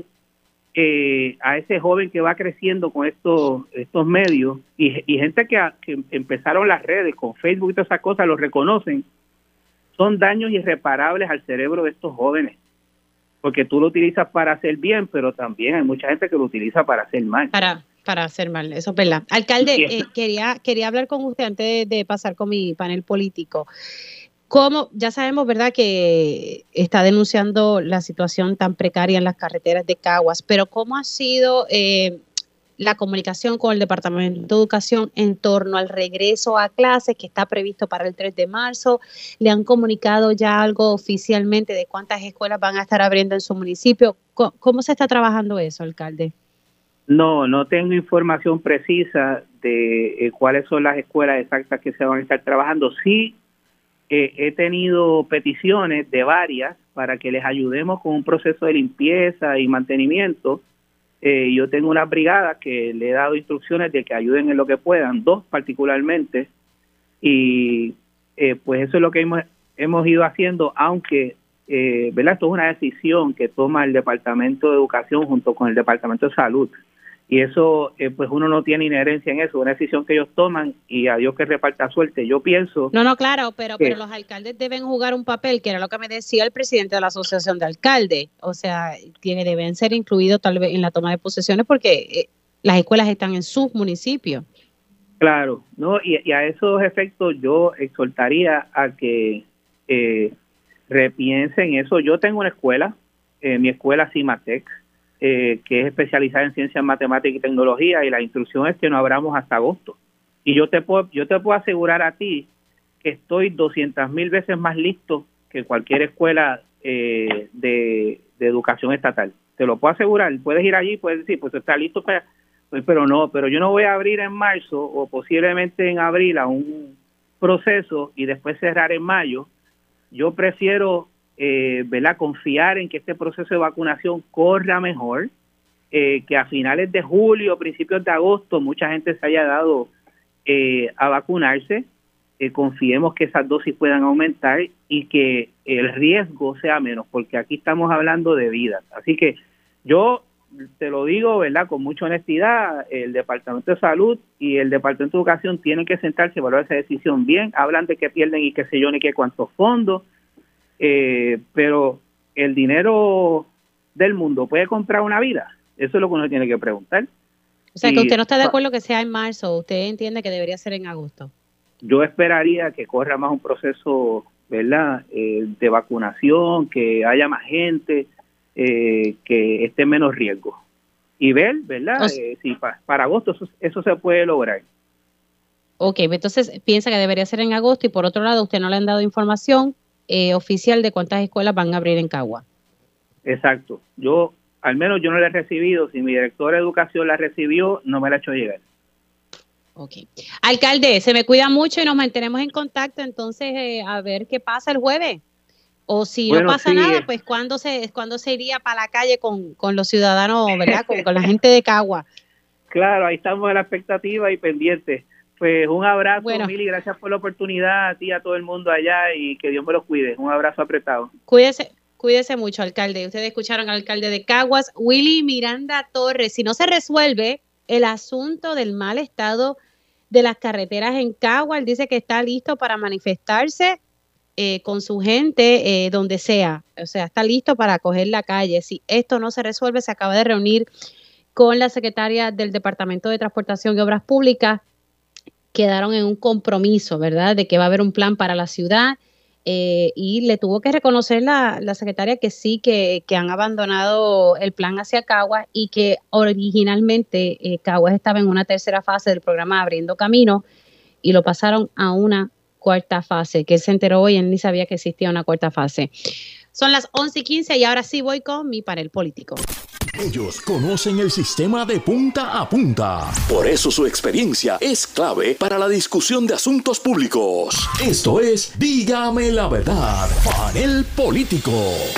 a ese joven que va creciendo con estos medios y gente que empezaron las redes con Facebook y todas esas cosas, lo reconocen. Son daños irreparables al cerebro de estos jóvenes, porque tú lo utilizas para hacer bien, pero también hay mucha gente que lo utiliza para hacer mal. Para hacer mal, eso es verdad. Alcalde, quería hablar con usted antes de pasar con mi panel político. Como ya sabemos, ¿verdad?, que está denunciando la situación tan precaria en las carreteras de Caguas, pero ¿cómo ha sido la comunicación con el Departamento de Educación en torno al regreso a clases que está previsto para el 3 de marzo? ¿Le han comunicado ya algo oficialmente de cuántas escuelas van a estar abriendo en su municipio? ¿Cómo se está trabajando eso, alcalde? No tengo información precisa de cuáles son las escuelas exactas que se van a estar trabajando. Sí, he tenido peticiones de varias para que les ayudemos con un proceso de limpieza y mantenimiento. Yo tengo una brigada que le he dado instrucciones de que ayuden en lo que puedan, 2 particularmente, y pues eso es lo que hemos ido haciendo, aunque ¿verdad? Esto es una decisión que toma el Departamento de Educación junto con el Departamento de Salud, y eso pues uno no tiene inherencia en eso, es una decisión que ellos toman y a Dios que reparta suerte. Yo pienso... No, claro, pero los alcaldes deben jugar un papel, que era lo que me decía el presidente de la Asociación de Alcaldes, o sea, deben ser incluidos tal vez en la toma de posesiones porque las escuelas están en sus municipios. Claro, no, y a esos efectos yo exhortaría a que repiensen eso. Yo tengo una escuela, mi escuela CIMATEC, que es especializada en ciencias, matemáticas y tecnología, y la instrucción es que no abramos hasta agosto. Y yo te puedo asegurar a ti que estoy 200,000 veces más listo que cualquier escuela de educación estatal. Te lo puedo asegurar. Puedes ir allí, puedes decir, pues está listo para... pero yo no voy a abrir en marzo o posiblemente en abril a un proceso y después cerrar en mayo. Yo prefiero ¿verdad?, confiar en que este proceso de vacunación corra mejor, que a finales de julio, principios de agosto, mucha gente se haya dado a vacunarse. Confiemos que esas dosis puedan aumentar y que el riesgo sea menos, porque aquí estamos hablando de vidas. Así que yo te lo digo, ¿verdad?, con mucha honestidad, el Departamento de Salud y el Departamento de Educación tienen que sentarse y evaluar esa decisión bien. Hablan de que pierden y qué sé yo, ni qué cuántos fondos, pero el dinero del mundo puede comprar una vida. Eso es lo que uno tiene que preguntar. O sea, que usted no está de acuerdo que sea en marzo, usted entiende que debería ser en agosto. Yo esperaría que corra más un proceso, ¿verdad?, de vacunación, que haya más gente, que esté menos riesgo. Y ver, ¿verdad?, si para agosto eso se puede lograr. Ok, entonces piensa que debería ser en agosto, y por otro lado, usted no le han dado información oficial de cuántas escuelas van a abrir en Cagua. Exacto. Al menos yo no la he recibido. Si mi directora de educación la recibió, no me la ha hecho llegar. Ok. Alcalde, se me cuida mucho y nos mantenemos en contacto, entonces a ver qué pasa el jueves. O si no pasa nada, pues ¿cuándo se iría para la calle con los ciudadanos, ¿verdad?, con la gente de Cagua. Claro, ahí estamos en la expectativa y pendientes. Pues un abrazo, Mili, gracias por la oportunidad, a ti, a todo el mundo allá, y que Dios me los cuide. Un abrazo apretado. Cuídese mucho, alcalde. Ustedes escucharon al alcalde de Caguas, Willy Miranda Torres. Si no se resuelve el asunto del mal estado de las carreteras en Caguas, él dice que está listo para manifestarse con su gente donde sea. O sea, está listo para coger la calle. Si esto no se resuelve, se acaba de reunir con la secretaria del Departamento de Transportación y Obras Públicas quedaron en un compromiso, ¿verdad?, de que va a haber un plan para la ciudad. Y le tuvo que reconocer la secretaria que sí, que han abandonado el plan hacia Caguas y que originalmente Caguas estaba en una tercera fase del programa Abriendo Camino y lo pasaron a una cuarta fase, que él se enteró hoy, él ni sabía que existía una cuarta fase. Son las 11:15 y ahora sí voy con mi panel político. Ellos conocen el sistema de punta a punta. Por eso su experiencia es clave para la discusión de asuntos públicos. Esto es Dígame la Verdad, panel político.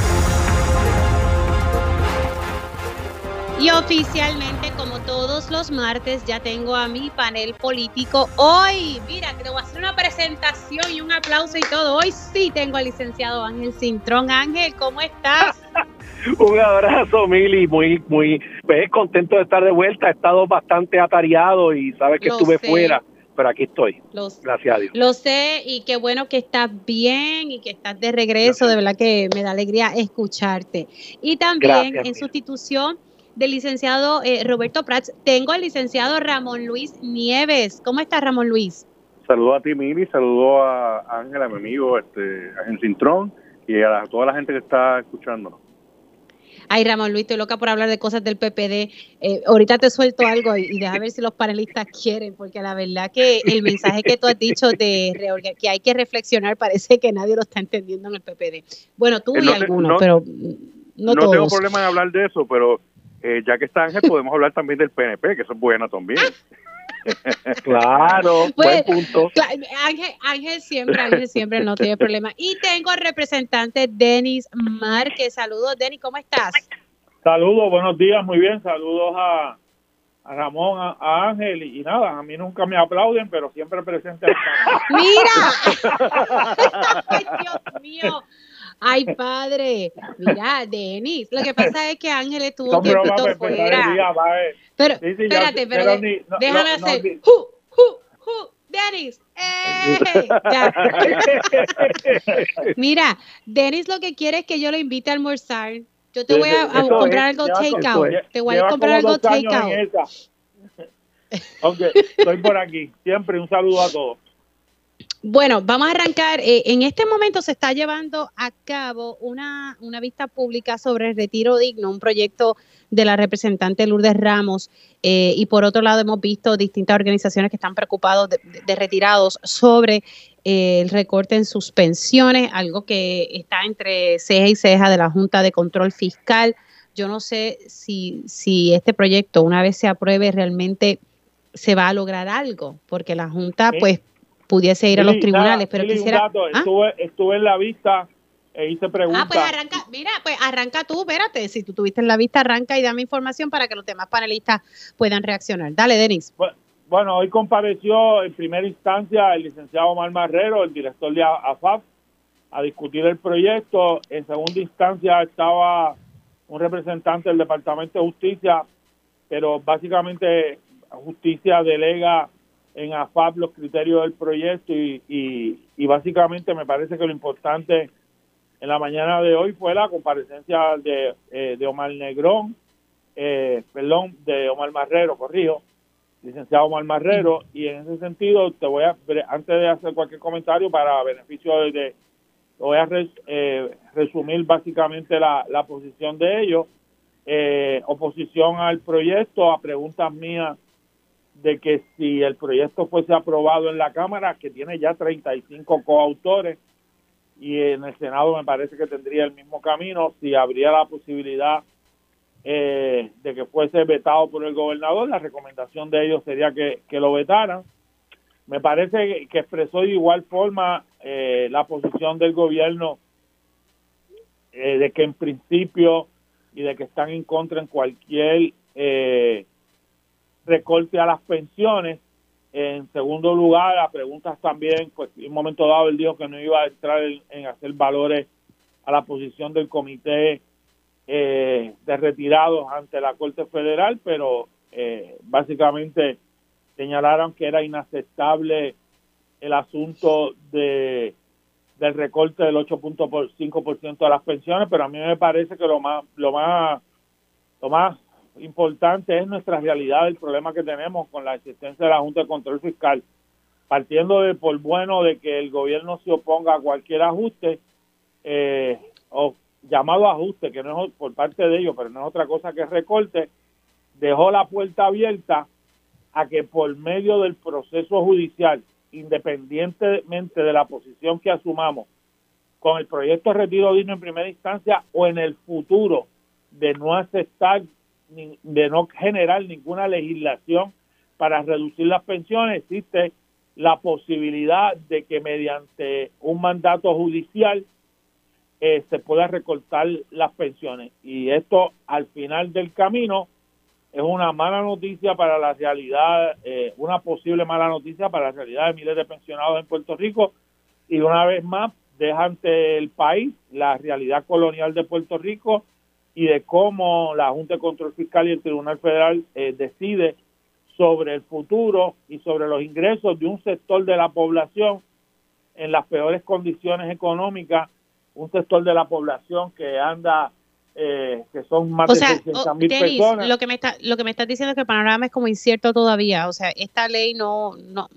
Y oficialmente, como todos los martes, ya tengo a mi panel político. Hoy, mira, que te voy a hacer una presentación y un aplauso y todo. Hoy sí tengo al licenciado Ángel Cintrón. Ángel, ¿cómo estás? Un abrazo, Mili, muy contento de estar de vuelta. He estado bastante atareado y sabes que estuve fuera, pero aquí estoy. Gracias a Dios. Lo sé, y qué bueno que estás bien y que estás de regreso. Gracias. De verdad que me da alegría escucharte. Y también en sustitución del licenciado Roberto Prats, tengo al licenciado Ramón Luis Nieves. ¿Cómo estás, Ramón Luis? Saludo a ti, Mili, saludo a Ángel, a mi amigo Ángel Cintrón, y a toda la gente que está escuchándonos. Ay, Ramón Luis, estoy loca por hablar de cosas del PPD. Ahorita te suelto algo y deja ver si los panelistas quieren, porque la verdad que el mensaje que tú has dicho de que hay que reflexionar parece que nadie lo está entendiendo en el PPD. Bueno, tú y algunos, pero no todos. No tengo problema en hablar de eso, pero ya que está Ángel, podemos hablar también del PNP, que eso es bueno también. Claro, pues, buen punto. Ángel siempre no tiene problema. Y tengo al representante Denis Márquez. Saludos, Denis, ¿cómo estás? Saludos, buenos días, muy bien. Saludos a Ramón, a Ángel, y nada, a mí nunca me aplauden, pero siempre presente. ¡Mira! ¡Ay, Dios mío! ¡Ay, padre! Mira, Denis, lo que pasa es que Ángel estuvo un tiempito fuera. Pero, sí, espérate, déjame hacer... Denis, ya. Mira, Denis lo que quiere es que yo lo invite a almorzar. Yo te voy a comprar algo takeout. Te voy a comprar algo takeout. Ok, estoy por aquí. Siempre un saludo a todos. Bueno, vamos a arrancar. En este momento se está llevando a cabo una vista pública sobre el retiro digno, un proyecto de la representante Lourdes Ramos, y por otro lado hemos visto distintas organizaciones que están preocupados de retirados sobre el recorte en sus pensiones, algo que está entre ceja y ceja de la Junta de Control Fiscal. Yo no sé si este proyecto, una vez se apruebe, realmente se va a lograr algo, porque la Junta, pues, pudiese ir a los tribunales, pero quisiera... Estuve en la vista e hice preguntas. Pues arranca tú, espérate, si tú estuviste en la vista, arranca y dame información para que los demás panelistas puedan reaccionar. Dale, Denis. Bueno, hoy compareció en primera instancia el licenciado Omar Marrero, el director de AFAP, a discutir el proyecto. En segunda instancia estaba un representante del Departamento de Justicia, pero básicamente Justicia delega en AFAP los criterios del proyecto y básicamente me parece que lo importante en la mañana de hoy fue la comparecencia de Omar Negrón, de Omar Marrero, licenciado Omar Marrero, y en ese sentido antes de hacer cualquier comentario para beneficio voy a resumir básicamente la posición de ellos. Oposición al proyecto, a preguntas mías de que si el proyecto fuese aprobado en la Cámara, que tiene ya 35 coautores, y en el Senado me parece que tendría el mismo camino, si habría la posibilidad de que fuese vetado por el gobernador, la recomendación de ellos sería que lo vetaran. Me parece que expresó de igual forma la posición del gobierno de que en principio y de que están en contra en cualquier recorte a las pensiones. En segundo lugar, a preguntas también, pues en un momento dado él dijo que no iba a entrar en hacer valores a la posición del comité de retirados ante la Corte Federal, pero básicamente señalaron que era inaceptable el asunto del recorte del 8.5% de las pensiones, pero a mí me parece que lo más importante es nuestra realidad, el problema que tenemos con la existencia de la Junta de Control Fiscal. partiendo de por bueno de que el gobierno se oponga a cualquier ajuste, o llamado ajuste, que no es por parte de ellos, pero no es otra cosa que recorte, dejó la puerta abierta a que por medio del proceso judicial, independientemente de la posición que asumamos con el proyecto de retiro digno en primera instancia o en el futuro de no aceptar, de no generar ninguna legislación para reducir las pensiones, existe la posibilidad de que mediante un mandato judicial se pueda recortar las pensiones. Y esto al final del camino es una mala noticia para la realidad, una posible mala noticia para la realidad de miles de pensionados en Puerto Rico, y una vez más deja ante el país la realidad colonial de Puerto Rico y de cómo la Junta de Control Fiscal y el Tribunal Federal decide sobre el futuro y sobre los ingresos de un sector de la población en las peores condiciones económicas, un sector de la población que anda, que son más de 600,000 personas. Lo que me estás diciendo es que el panorama es como incierto todavía, o sea, esta ley no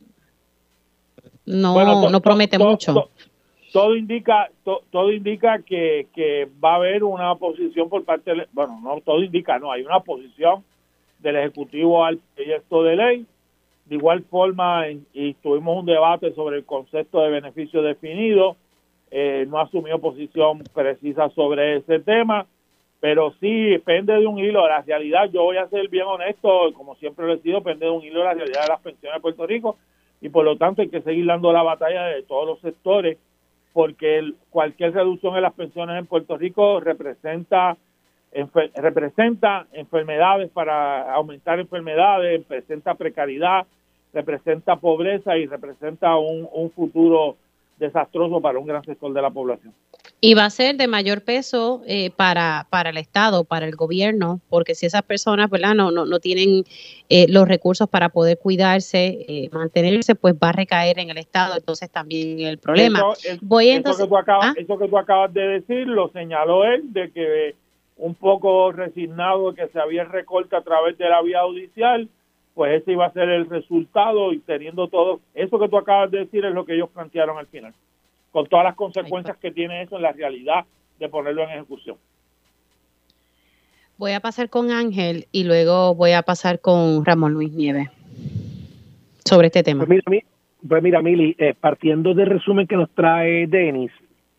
promete mucho. Todo indica que va a haber una oposición por parte de, bueno, no todo indica, no, hay una oposición del Ejecutivo al proyecto de ley. De igual forma, y tuvimos un debate sobre el concepto de beneficio definido, no asumió posición precisa sobre ese tema, pero sí pende de un hilo. La realidad, yo voy a ser bien honesto, como siempre lo he sido, pende de un hilo la realidad de las pensiones de Puerto Rico, y por lo tanto hay que seguir dando la batalla de todos los sectores, porque cualquier reducción en las pensiones en Puerto Rico representa enfermedades, para aumentar enfermedades, representa precariedad, representa pobreza y representa un futuro desastroso para un gran sector de la población. Y va a ser de mayor peso para el Estado, para el gobierno, porque si esas personas, ¿verdad?, no tienen los recursos para poder cuidarse, mantenerse, pues va a recaer en el Estado, entonces también el problema. Eso que tú acabas de decir lo señaló él, de que un poco resignado de que se había recorte a través de la vía judicial, pues ese iba a ser el resultado, y teniendo todo eso que tú acabas de decir es lo que ellos plantearon al final, con todas las consecuencias que tiene eso en la realidad de ponerlo en ejecución. Voy a pasar con Ángel y luego voy a pasar con Ramón Luis Nieves sobre este tema. Pues mira, Mili, partiendo del resumen que nos trae Denis,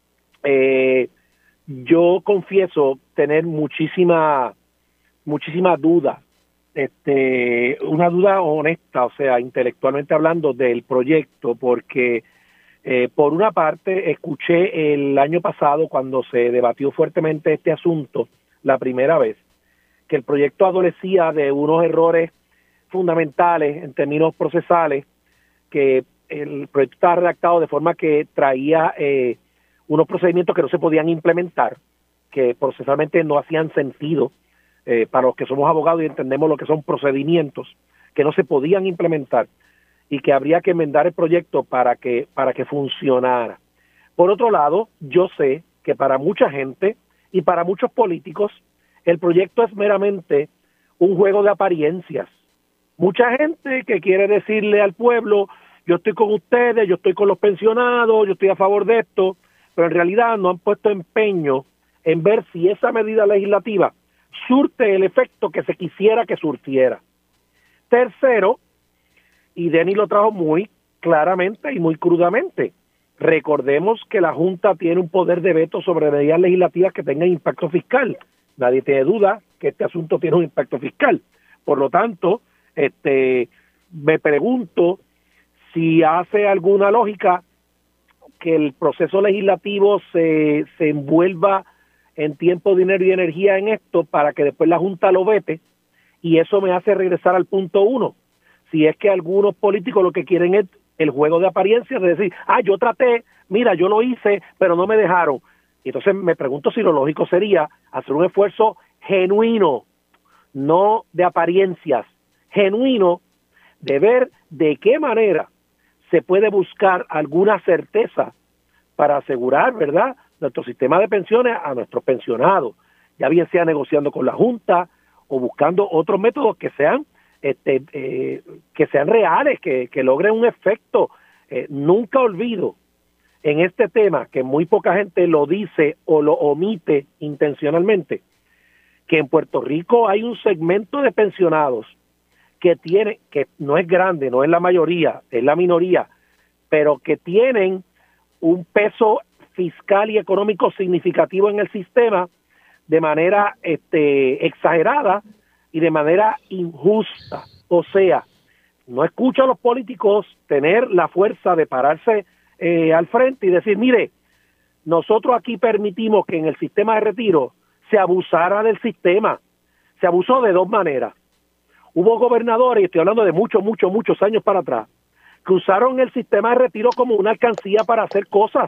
yo confieso tener muchísima duda, una duda honesta, o sea, intelectualmente hablando del proyecto, porque por una parte escuché el año pasado, cuando se debatió fuertemente este asunto la primera vez, que el proyecto adolecía de unos errores fundamentales en términos procesales, que el proyecto estaba redactado de forma que traía unos procedimientos que no se podían implementar, que procesalmente no hacían sentido para los que somos abogados y entendemos lo que son procedimientos, que no se podían implementar y que habría que enmendar el proyecto para que funcionara. Por otro lado, yo sé que para mucha gente y para muchos políticos el proyecto es meramente un juego de apariencias. Mucha gente que quiere decirle al pueblo, yo estoy con ustedes, yo estoy con los pensionados, yo estoy a favor de esto, pero en realidad no han puesto empeño en ver si esa medida legislativa surte el efecto que se quisiera que surtiera. Tercero, y Denis lo trajo muy claramente y muy crudamente, recordemos que la Junta tiene un poder de veto sobre medidas legislativas que tengan impacto fiscal. Nadie tiene duda que este asunto tiene un impacto fiscal. Por lo tanto, me pregunto si hace alguna lógica que el proceso legislativo se envuelva en tiempo, dinero y energía en esto para que después la Junta lo vete, y eso me hace regresar al punto 1. Si es que algunos políticos lo que quieren es el juego de apariencias, de decir, yo traté, mira, yo lo hice, pero no me dejaron. Y entonces me pregunto si lo lógico sería hacer un esfuerzo genuino, no de apariencias, genuino, de ver de qué manera se puede buscar alguna certeza para asegurar, ¿verdad?, nuestro sistema de pensiones a nuestros pensionados, ya bien sea negociando con la Junta o buscando otros métodos que sean reales, que logren un efecto nunca olvido en este tema, que muy poca gente lo dice o lo omite intencionalmente, que en Puerto Rico hay un segmento de pensionados que no es grande, no es la mayoría, es la minoría, pero que tienen un peso fiscal y económico significativo en el sistema de manera exagerada y de manera injusta. O sea, no escucho a los políticos tener la fuerza de pararse al frente y decir, mire, nosotros aquí permitimos que en el sistema de retiro se abusara del sistema. Se abusó de dos maneras. Hubo gobernadores, y estoy hablando de muchos años para atrás, que usaron el sistema de retiro como una alcancía para hacer cosas.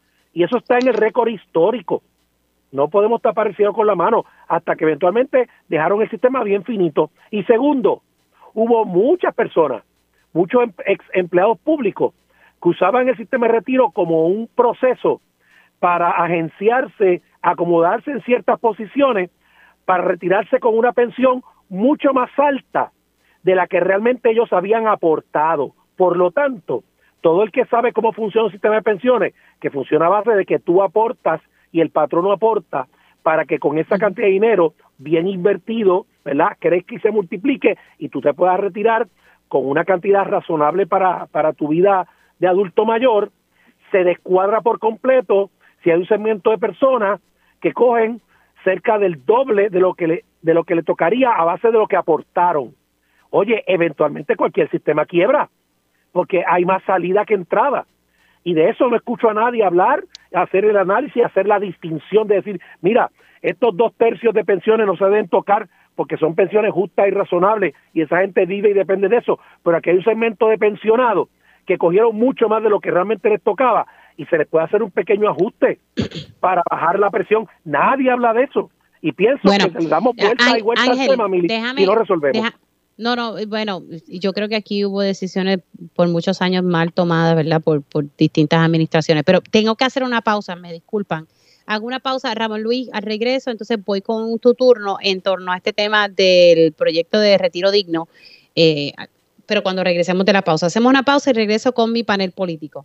Y eso está en el récord histórico. No podemos tapar el cielo con la mano hasta que eventualmente dejaron el sistema bien finito. Y segundo, hubo muchas personas, muchos ex empleados públicos que usaban el sistema de retiro como un proceso para agenciarse, acomodarse en ciertas posiciones, para retirarse con una pensión mucho más alta de la que realmente ellos habían aportado. Por lo tanto, todo el que sabe cómo funciona un sistema de pensiones, que funciona a base de que tú aportas y el patrono aporta, para que con esa cantidad de dinero bien invertido, ¿verdad?, crezca y se multiplique y tú te puedas retirar con una cantidad razonable para tu vida de adulto mayor, se descuadra por completo si hay un segmento de personas que cogen cerca del doble de lo que le tocaría a base de lo que aportaron. Oye, eventualmente cualquier sistema quiebra, porque hay más salida que entrada. Y de eso no escucho a nadie hablar, hacer el análisis, hacer la distinción de decir, mira, estos 2/3 de pensiones no se deben tocar porque son pensiones justas y razonables y esa gente vive y depende de eso. Pero aquí hay un segmento de pensionados que cogieron mucho más de lo que realmente les tocaba y se les puede hacer un pequeño ajuste para bajar la presión. Nadie habla de eso. Y pienso que le damos vuelta y vuelta al tema, Mili, y no resolvemos. Bueno, yo creo que aquí hubo decisiones por muchos años mal tomadas, ¿verdad? Por distintas administraciones, pero tengo que hacer una pausa, me disculpan. Hago una pausa, Ramón Luis, al regreso, entonces voy con tu turno en torno a este tema del proyecto de retiro digno, pero cuando regresemos de la pausa. Hacemos una pausa y regreso con mi panel político.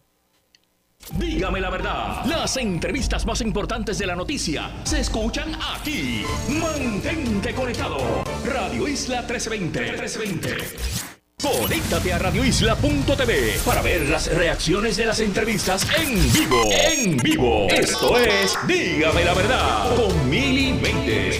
Dígame la verdad, las entrevistas más importantes de la noticia se escuchan aquí. Mantente conectado. Radio Isla 1320. Conéctate a radioisla.tv para ver las reacciones de las entrevistas en vivo. En vivo. Esto es Dígame la verdad con Mili Méndez.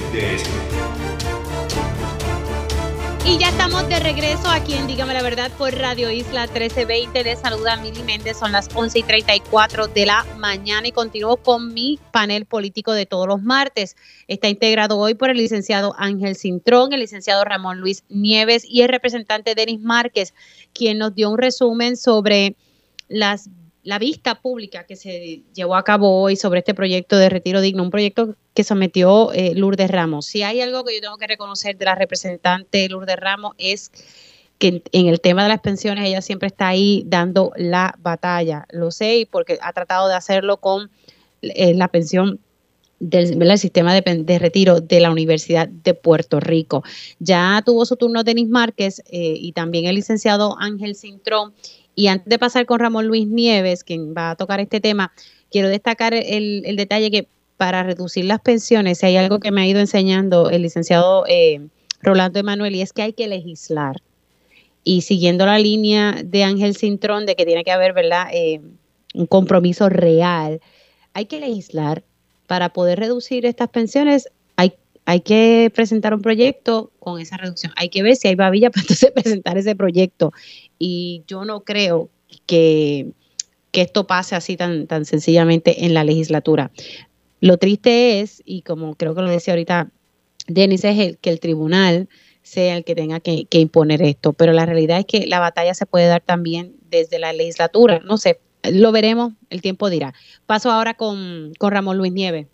Y ya estamos de regreso aquí en Dígame la Verdad por Radio Isla 1320. Les saluda Mili Méndez, son las 11:34 de la mañana y continúo con mi panel político de todos los martes. Está integrado hoy por el licenciado Ángel Cintrón, el licenciado Ramón Luis Nieves y el representante Denis Márquez, quien nos dio un resumen sobre la vista pública que se llevó a cabo hoy sobre este proyecto de retiro digno, un proyecto que sometió Lourdes Ramos. Si hay algo que yo tengo que reconocer de la representante Lourdes Ramos es que en el tema de las pensiones ella siempre está ahí dando la batalla. Lo sé y porque ha tratado de hacerlo con la pensión del sistema de retiro de la Universidad de Puerto Rico. Ya tuvo su turno Denis Márquez y también el licenciado Ángel Cintrón. Y antes de pasar con Ramón Luis Nieves, quien va a tocar este tema, quiero destacar el detalle que para reducir las pensiones, si hay algo que me ha ido enseñando el licenciado Rolando Emanuel, y es que hay que legislar. Y siguiendo la línea de Ángel Cintrón, de que tiene que haber, ¿verdad?, un compromiso real, hay que legislar para poder reducir estas pensiones. Hay que presentar un proyecto con esa reducción. Hay que ver si hay babilla para entonces presentar ese proyecto. Y yo no creo que esto pase así tan sencillamente en la legislatura. Lo triste es, y como creo que lo decía ahorita Denis, es que el tribunal sea el que tenga que imponer esto. Pero la realidad es que la batalla se puede dar también desde la legislatura. No sé, lo veremos, el tiempo dirá. Paso ahora con Ramón Luis Nieves.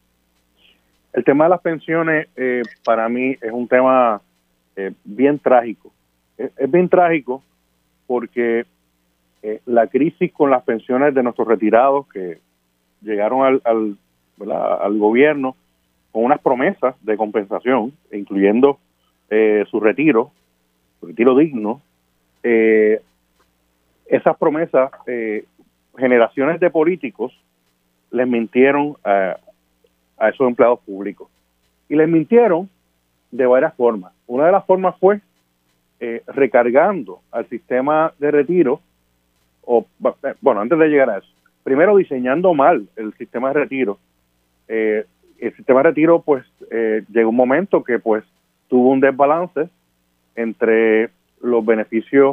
El tema de las pensiones para mí es un tema bien trágico. Es bien trágico porque la crisis con las pensiones de nuestros retirados que llegaron al gobierno con unas promesas de compensación, incluyendo su retiro digno, esas promesas, generaciones de políticos les mintieron a esos empleados públicos. Y les mintieron de varias formas. Una de las formas fue recargando al sistema de retiro, antes de llegar a eso, primero diseñando mal el sistema de retiro. El sistema de retiro, pues, llegó un momento que, pues, tuvo un desbalance entre los beneficios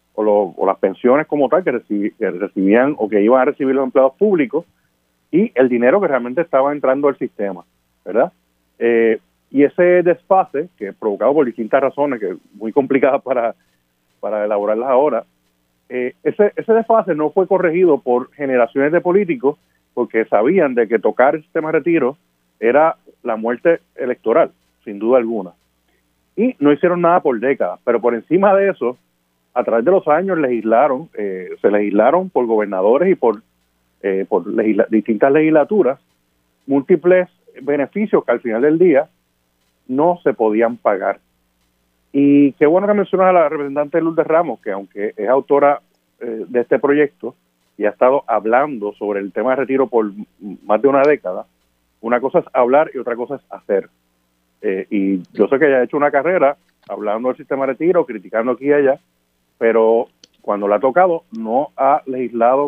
o las pensiones como tal que recibían o que iban a recibir los empleados públicos y el dinero que realmente estaba entrando al sistema, ¿verdad? Y ese desfase, que es provocado por distintas razones, que es muy complicada para elaborarlas ahora, ese desfase no fue corregido por generaciones de políticos porque sabían de que tocar el sistema de retiro era la muerte electoral, sin duda alguna. Y no hicieron nada por décadas, pero por encima de eso, a través de los años se legislaron por gobernadores y por distintas legislaturas múltiples beneficios que al final del día no se podían pagar. Y qué bueno que mencionas a la representante Lourdes Ramos, que aunque es autora de este proyecto y ha estado hablando sobre el tema de retiro por más de una década, una cosa es hablar y otra cosa es hacer. Y yo sé que ella ha hecho una carrera hablando del sistema de retiro, criticando aquí y allá, pero cuando le ha tocado no ha legislado,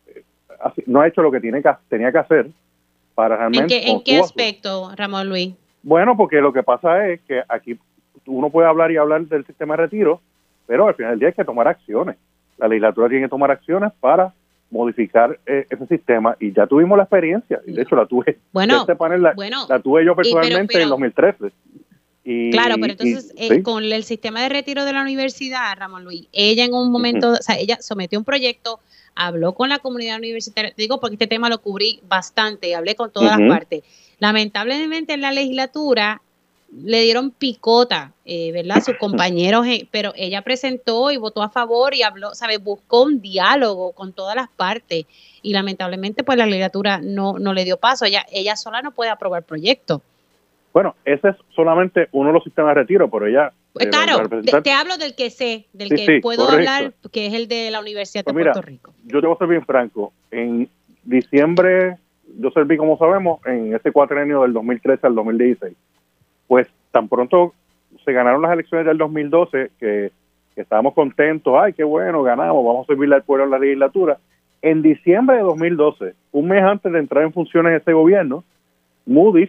no ha hecho lo que tenía que hacer para realmente... ¿En qué aspecto, Ramón Luis? Bueno, porque lo que pasa es que aquí uno puede hablar y hablar del sistema de retiro, pero al final del día hay que tomar acciones. La legislatura tiene que tomar acciones para modificar ese sistema y ya tuvimos la experiencia, y de hecho la tuve, este panel la tuve yo personalmente en 2013. Claro, pero entonces ¿sí? Con el sistema de retiro de la universidad, Ramón Luis, ella en un momento, o sea, ella sometió un proyecto, habló con la comunidad universitaria, digo porque este tema lo cubrí bastante, hablé con todas las partes. Lamentablemente en la legislatura le dieron picota, ¿verdad? Sus compañeros, pero ella presentó y votó a favor y habló, ¿sabes? Buscó un diálogo con todas las partes y lamentablemente pues la legislatura no le dio paso. Ella sola no puede aprobar proyectos. Bueno, ese es solamente uno de los sistemas de retiro, pero ella... claro, te hablo del que sé, que puedo hablar, que es el de la Universidad de Puerto Rico. Yo te voy a ser bien franco. En diciembre, yo serví, como sabemos, en ese cuatrienio del 2013 al 2016. Pues tan pronto se ganaron las elecciones del 2012, que estábamos contentos, ay, qué bueno, ganamos, vamos a servirle al pueblo en la legislatura. En diciembre de 2012, un mes antes de entrar en funciones este gobierno, Moody's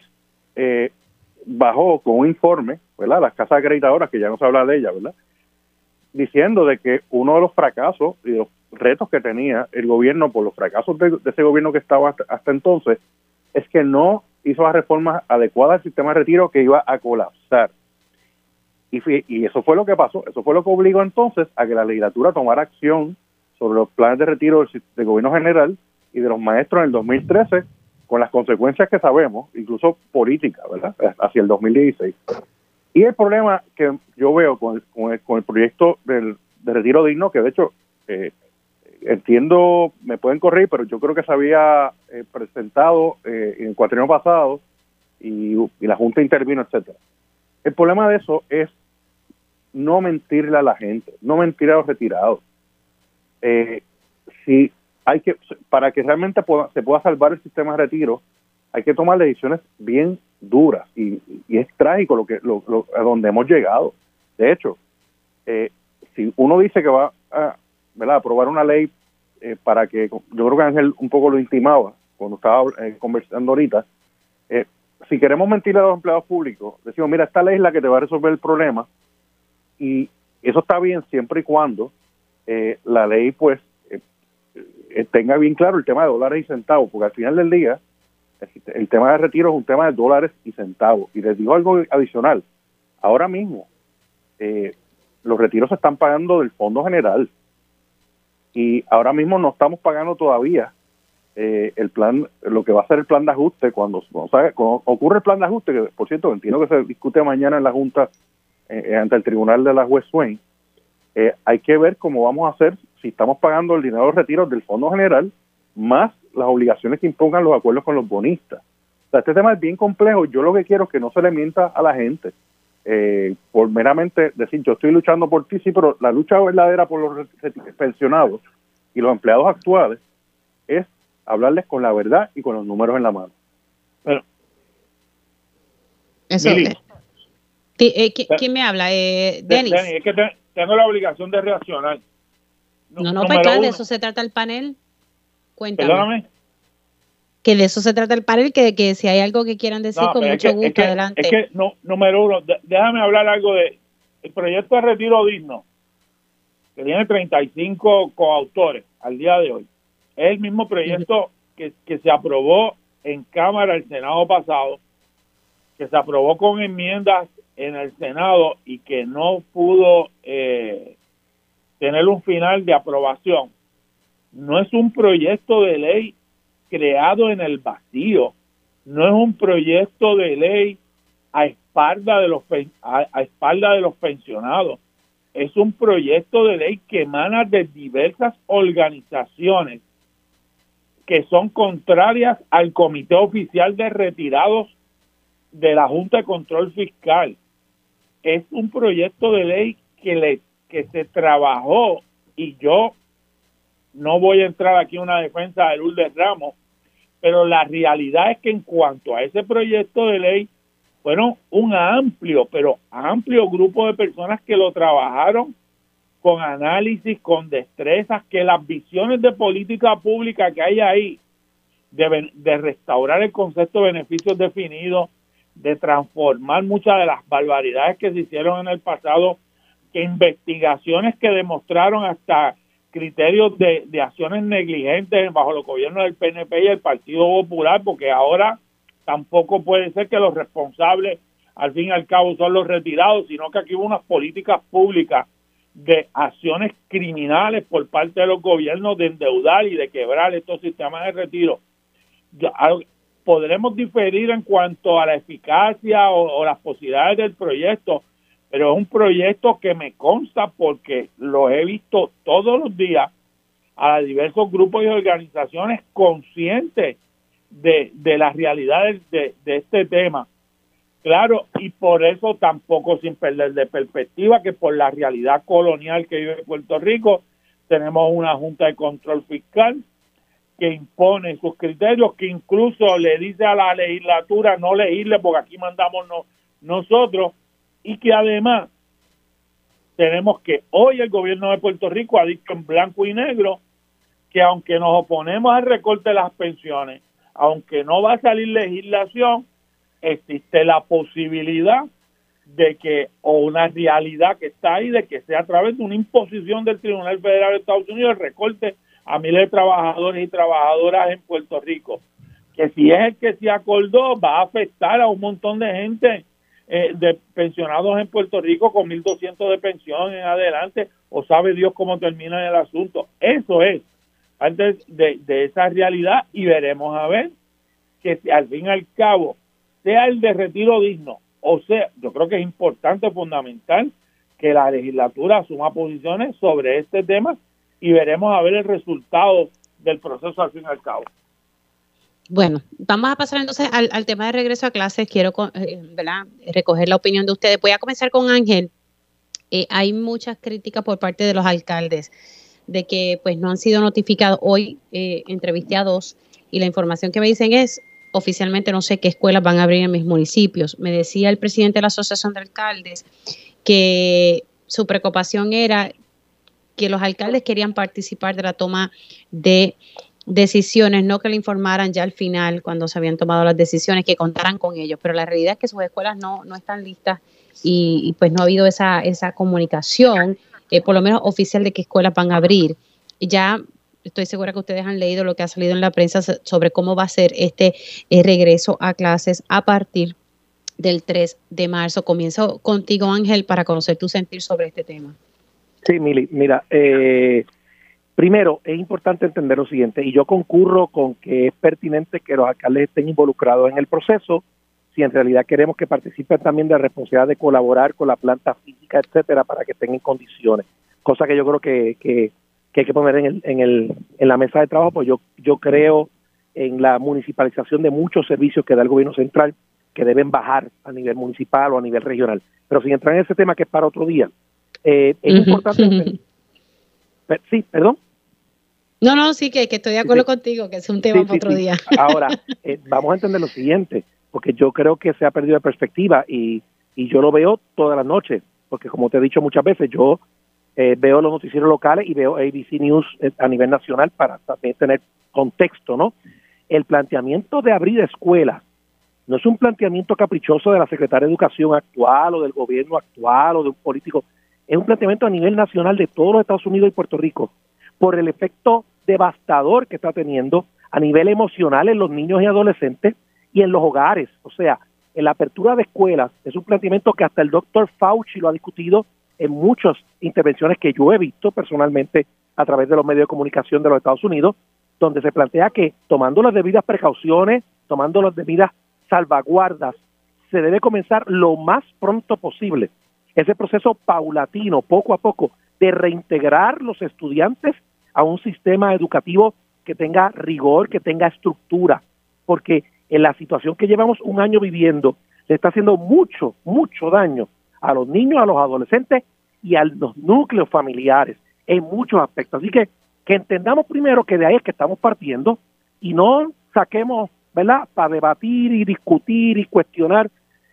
bajó con un informe, ¿verdad? Las casas acreditadoras, que ya no se habla de ellas, ¿verdad? Diciendo de que uno de los fracasos y los retos que tenía el gobierno por los fracasos de ese gobierno que estaba hasta entonces es que no hizo las reformas adecuadas al sistema de retiro, que iba a colapsar. Y eso fue lo que pasó, eso fue lo que obligó entonces a que la legislatura tomara acción sobre los planes de retiro del gobierno general y de los maestros en el 2013, con las consecuencias que sabemos, incluso políticas, ¿verdad?, hacia el 2016. Y el problema que yo veo con el proyecto de retiro digno, que de hecho entiendo, me pueden corregir, pero yo creo que se había presentado en el cuatrienio pasado y la Junta intervino, etcétera. El problema de eso es no mentirle a la gente, no mentir a los retirados. Si hay que, para que realmente se pueda salvar el sistema de retiro, hay que tomar decisiones bien duras y es trágico a donde hemos llegado. De hecho, si uno dice que va a, ¿verdad?, aprobar una ley para que, yo creo que Ángel un poco lo intimaba cuando estaba conversando ahorita, si queremos mentirle a los empleados públicos, decimos, mira, esta ley es la que te va a resolver el problema, y eso está bien siempre y cuando la ley pues tenga bien claro el tema de dólares y centavos, porque al final del día el tema de retiro es un tema de dólares y centavos. Y les digo algo adicional, ahora mismo los retiros se están pagando del Fondo General y ahora mismo no estamos pagando todavía el plan, lo que va a ser el plan de ajuste cuando ocurre el plan de ajuste, que por cierto entiendo que se discute mañana en la Junta ante el tribunal de la juez Swain. Hay que ver cómo vamos a hacer si estamos pagando el dinero de los retiros del Fondo General más las obligaciones que impongan los acuerdos con los bonistas. O sea, este tema es bien complejo. Yo lo que quiero es que no se le mienta a la gente por meramente decir yo estoy luchando por ti, sí, pero la lucha verdadera por los pensionados y los empleados actuales es hablarles con la verdad y con los números en la mano. Pero, eso, Mili, ¿quién me habla? Denis. Es que tengo la obligación de reaccionar. No, pues claro, de eso se trata el panel. Cuéntame. Perdóname. Que de eso se trata el panel, que si hay algo que quieran decir, con mucho gusto, adelante. Es que, número uno, déjame hablar algo de el proyecto de retiro digno, que tiene 35 coautores al día de hoy. Es el mismo proyecto que se aprobó en Cámara el Senado pasado, que se aprobó con enmiendas en el Senado y que no pudo tener un final de aprobación. No es un proyecto de ley creado en el vacío, no es un proyecto de ley a espalda de los pensionados, es un proyecto de ley que emana de diversas organizaciones que son contrarias al Comité Oficial de Retirados de la Junta de Control Fiscal. Es un proyecto de ley que se trabajó, y yo no voy a entrar aquí en una defensa de Lourdes Ramos, pero la realidad es que en cuanto a ese proyecto de ley, fueron un amplio grupo de personas que lo trabajaron con análisis, con destrezas, que las visiones de política pública que hay ahí, de restaurar el concepto de beneficios definidos, de transformar muchas de las barbaridades que se hicieron en el pasado, que investigaciones que demostraron hasta criterios de acciones negligentes bajo los gobiernos del PNP y el Partido Popular, porque ahora tampoco puede ser que los responsables al fin y al cabo son los retirados, sino que aquí hubo unas políticas públicas de acciones criminales por parte de los gobiernos de endeudar y de quebrar estos sistemas de retiro. Podremos diferir en cuanto a la eficacia o las posibilidades del proyecto, pero es un proyecto que me consta porque lo he visto todos los días a diversos grupos y organizaciones conscientes de las realidades de este tema. Claro, y por eso tampoco sin perder de perspectiva que por la realidad colonial que vive Puerto Rico, tenemos una Junta de Control Fiscal que impone sus criterios, que incluso le dice a la legislatura no legisle porque aquí mandamos nosotros, y que además tenemos que hoy el gobierno de Puerto Rico ha dicho en blanco y negro que aunque nos oponemos al recorte de las pensiones, aunque no va a salir legislación, existe la posibilidad de que, o una realidad que está ahí, de que sea a través de una imposición del Tribunal Federal de Estados Unidos el recorte a miles de trabajadores y trabajadoras en Puerto Rico, que si es el que se acordó va a afectar a un montón de gente, de pensionados en Puerto Rico con 1.200 de pensión en adelante, o sabe Dios cómo termina el asunto. Eso es antes de esa realidad, y veremos a ver que si al fin y al cabo sea el de retiro digno, o sea, yo creo que es importante, fundamental, que la legislatura asuma posiciones sobre este tema, y veremos a ver el resultado del proceso al fin y al cabo. Bueno, vamos a pasar entonces al tema de regreso a clases. Quiero recoger la opinión de ustedes. Voy a comenzar con Ángel. Hay muchas críticas por parte de los alcaldes de que pues no han sido notificados. Hoy entrevisté a 2 y la información que me dicen es, oficialmente no sé qué escuelas van a abrir en mis municipios. Me decía el presidente de la Asociación de Alcaldes que su preocupación era que los alcaldes querían participar de la toma de decisiones, no que le informaran ya al final cuando se habían tomado las decisiones, que contaran con ellos, pero la realidad es que sus escuelas no están listas y pues no ha habido esa comunicación, por lo menos oficial, de qué escuelas van a abrir. Ya estoy segura que ustedes han leído lo que ha salido en la prensa sobre cómo va a ser este regreso a clases a partir del 3 de marzo. Comienzo contigo, Ángel, para conocer tu sentir sobre este tema. Sí, Mili, mira, primero es importante entender lo siguiente, y yo concurro con que es pertinente que los alcaldes estén involucrados en el proceso, si en realidad queremos que participen también de la responsabilidad de colaborar con la planta física, etcétera, para que estén en condiciones, cosa que yo creo que hay que poner en la mesa de trabajo, pues yo creo en la municipalización de muchos servicios que da el gobierno central, que deben bajar a nivel municipal o a nivel regional, pero sin entrar en ese tema que es para otro día. Es importante. Sí, perdón. No, sí, que estoy de acuerdo contigo, que es un tema para otro día. Ahora, vamos a entender lo siguiente, porque yo creo que se ha perdido de perspectiva y yo lo veo todas las noches, porque como te he dicho muchas veces, yo veo los noticieros locales y veo ABC News a nivel nacional para también tener contexto, ¿no? El planteamiento de abrir escuelas no es un planteamiento caprichoso de la Secretaría de Educación actual o del gobierno actual o de un político, es un planteamiento a nivel nacional de todos los Estados Unidos y Puerto Rico, por el efecto devastador que está teniendo a nivel emocional en los niños y adolescentes y en los hogares. O sea, en la apertura de escuelas es un planteamiento que hasta el doctor Fauci lo ha discutido en muchas intervenciones que yo he visto personalmente a través de los medios de comunicación de los Estados Unidos, donde se plantea que tomando las debidas precauciones, tomando las debidas salvaguardas, se debe comenzar lo más pronto posible ese proceso paulatino, poco a poco, de reintegrar los estudiantes a un sistema educativo que tenga rigor, que tenga estructura, porque en la situación que llevamos un año viviendo, le está haciendo mucho, mucho daño a los niños, a los adolescentes y a los núcleos familiares en muchos aspectos. Así que entendamos primero que de ahí es que estamos partiendo y no saquemos, ¿verdad?, para debatir y discutir y cuestionar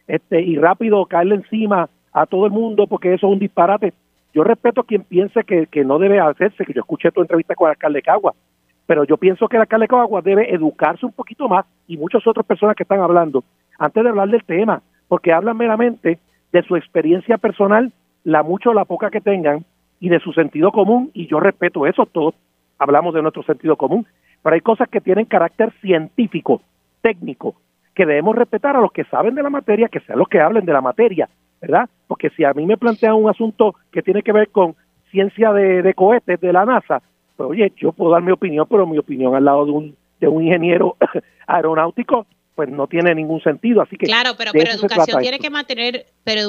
y rápido caerle encima a todo el mundo porque eso es un disparate. Yo respeto a quien piense que no debe hacerse, que yo escuché tu entrevista con el alcalde de Caguas, pero yo pienso que el alcalde de Caguas debe educarse un poquito más y muchas otras personas que están hablando antes de hablar del tema, porque hablan meramente de su experiencia personal, la mucha o la poca que tengan, y de su sentido común, y yo respeto eso, todos hablamos de nuestro sentido común, pero hay cosas que tienen carácter científico, técnico, que debemos respetar a los que saben de la materia, que sean los que hablen de la materia, ¿verdad? Porque si a mí me plantean un asunto que tiene que ver con ciencia de cohetes de la NASA, pues oye, yo puedo dar mi opinión, pero mi opinión al lado de un ingeniero aeronáutico, pues no tiene ningún sentido. Así que claro, pero educación tiene que mantener,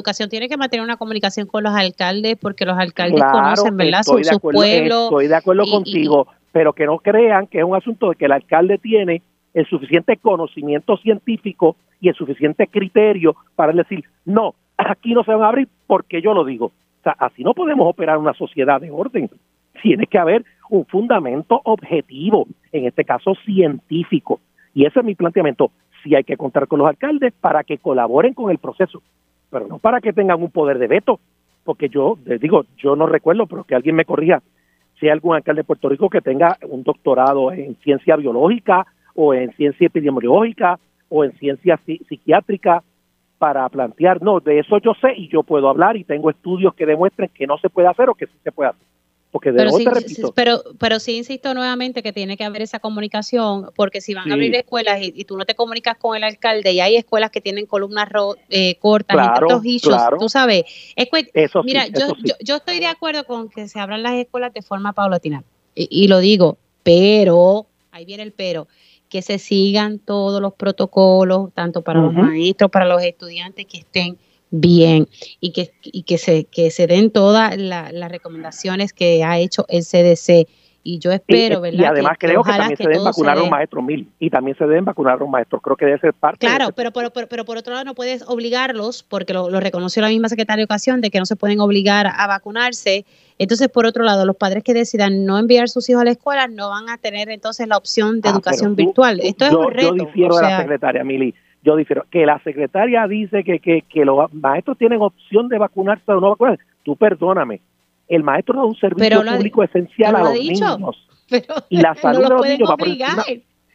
una comunicación con los alcaldes, porque los alcaldes conocen, ¿verdad?, sus pueblos. Estoy de acuerdo contigo, pero que no crean que es un asunto de que el alcalde tiene el suficiente conocimiento científico y el suficiente criterio para decir, no, aquí no se van a abrir porque yo lo digo. O sea, así no podemos operar una sociedad de orden. Tiene que haber un fundamento objetivo, en este caso científico. Y ese es mi planteamiento. Sí hay que contar con los alcaldes para que colaboren con el proceso, pero no para que tengan un poder de veto, porque yo les digo, yo no recuerdo, pero que alguien me corrija, si hay algún alcalde de Puerto Rico que tenga un doctorado en ciencia biológica o en ciencia epidemiológica o en ciencia psiquiátrica para plantear, no, de eso yo sé y yo puedo hablar y tengo estudios que demuestren que no se puede hacer o que sí se puede hacer. Porque de nuevo te repito. Pero sí insisto nuevamente que tiene que haber esa comunicación, porque si van a abrir escuelas y tú no te comunicas con el alcalde, y hay escuelas que tienen columnas cortas, y tantos issues, tú sabes. Mira, yo estoy de acuerdo con que se abran las escuelas de forma paulatina, y lo digo, pero, ahí viene el pero, que se sigan todos los protocolos, tanto para los maestros, para los estudiantes, que estén bien y que se den todas las recomendaciones que ha hecho el CDC. Y yo espero, ¿verdad? Y además creo que también se deben vacunar a los maestros, y también se deben vacunar a los maestros. Creo que debe ser parte. Claro, pero por otro lado no puedes obligarlos, porque lo reconoció la misma Secretaría de Educación, de que no se pueden obligar a vacunarse. Entonces, por otro lado, los padres que decidan no enviar a sus hijos a la escuela no van a tener entonces la opción de educación virtual. Esto es un reto. Yo difiero de la secretaria, Mili. Yo difiero. Que la secretaria dice que los maestros tienen opción de vacunarse o no vacunarse. Tú perdóname. El maestro da un servicio público esencial a los niños. Y la salud de los niños va por encima.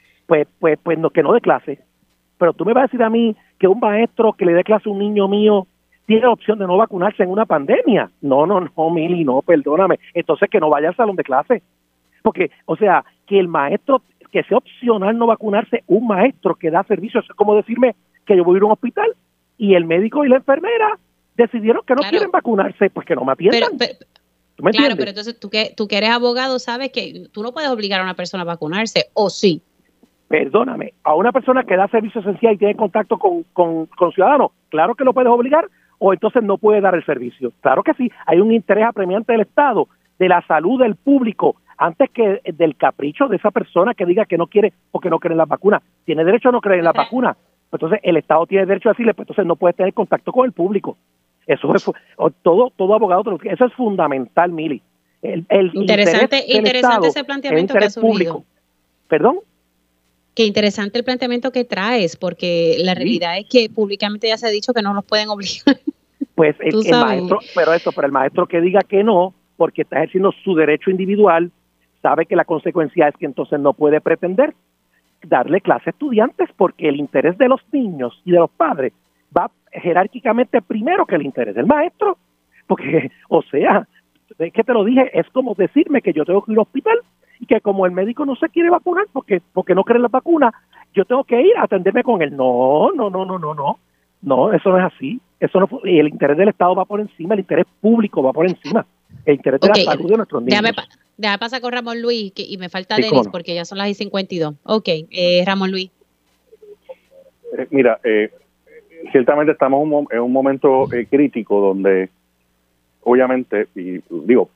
Pues no, que no dé clase. Pero tú me vas a decir a mí que un maestro que le dé clase a un niño mío tiene la opción de no vacunarse en una pandemia. No, Mili, no, perdóname. Entonces que no vaya al salón de clase. Porque, o sea, que el maestro, que sea opcional no vacunarse, un maestro que da servicio, es como decirme que yo voy a ir a un hospital y el médico y la enfermera decidieron que no quieren vacunarse, pues que no me atiendan. ¿Tú me entiendes? Pero entonces tú que eres abogado sabes que tú no puedes obligar a una persona a vacunarse, ¿o sí? Perdóname, a una persona que da servicio esencial y tiene contacto con ciudadanos, claro que lo puedes obligar, o entonces no puede dar el servicio. Claro que sí, hay un interés apremiante del Estado, de la salud del público, antes que del capricho de esa persona que diga que no quiere porque no cree en las vacunas. Tiene derecho a no creer en las vacunas. Entonces el Estado tiene derecho a decirle, pues entonces no puede tener contacto con el público. Eso es todo abogado, eso es fundamental, Mili. El interesante Estado, ese planteamiento que ha surgido. Público. ¿Perdón? Qué interesante el planteamiento que traes, porque la realidad es que públicamente ya se ha dicho que no los pueden obligar. Pues el maestro, pero el maestro que diga que no, porque está ejerciendo su derecho individual, sabe que la consecuencia es que entonces no puede pretender darle clase a estudiantes, porque el interés de los niños y de los padres va jerárquicamente primero que el interés del maestro. Porque, o sea, es que te lo dije, es como decirme que yo tengo que ir al hospital y que como el médico no se quiere vacunar porque no cree en la vacuna, yo tengo que ir a atenderme con él. No, eso no es así. Eso no, y el interés del Estado va por encima, el interés público va por encima, el interés de la salud de nuestros niños. Déjame pasar con Ramón Luis, y me falta Denis, porque ya son las 52. Ok, Ramón Luis. Mira, ciertamente estamos en un momento crítico donde obviamente, y digo,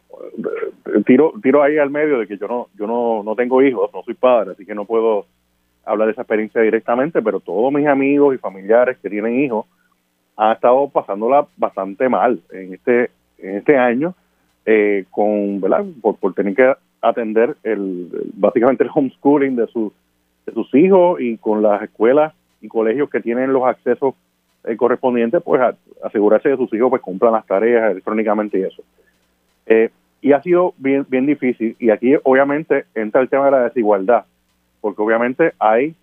tiro ahí al medio de que yo no tengo hijos, no soy padre, así que no puedo hablar de esa experiencia directamente, pero todos mis amigos y familiares que tienen hijos han estado pasándola bastante mal en este año, ¿verdad? Por tener que atender básicamente el homeschooling de sus hijos, y con las escuelas y colegios que tienen los accesos correspondientes, pues asegurarse de que sus hijos pues cumplan las tareas electrónicamente y eso. Y ha sido bien difícil, y aquí obviamente entra el tema de la desigualdad, porque obviamente hay,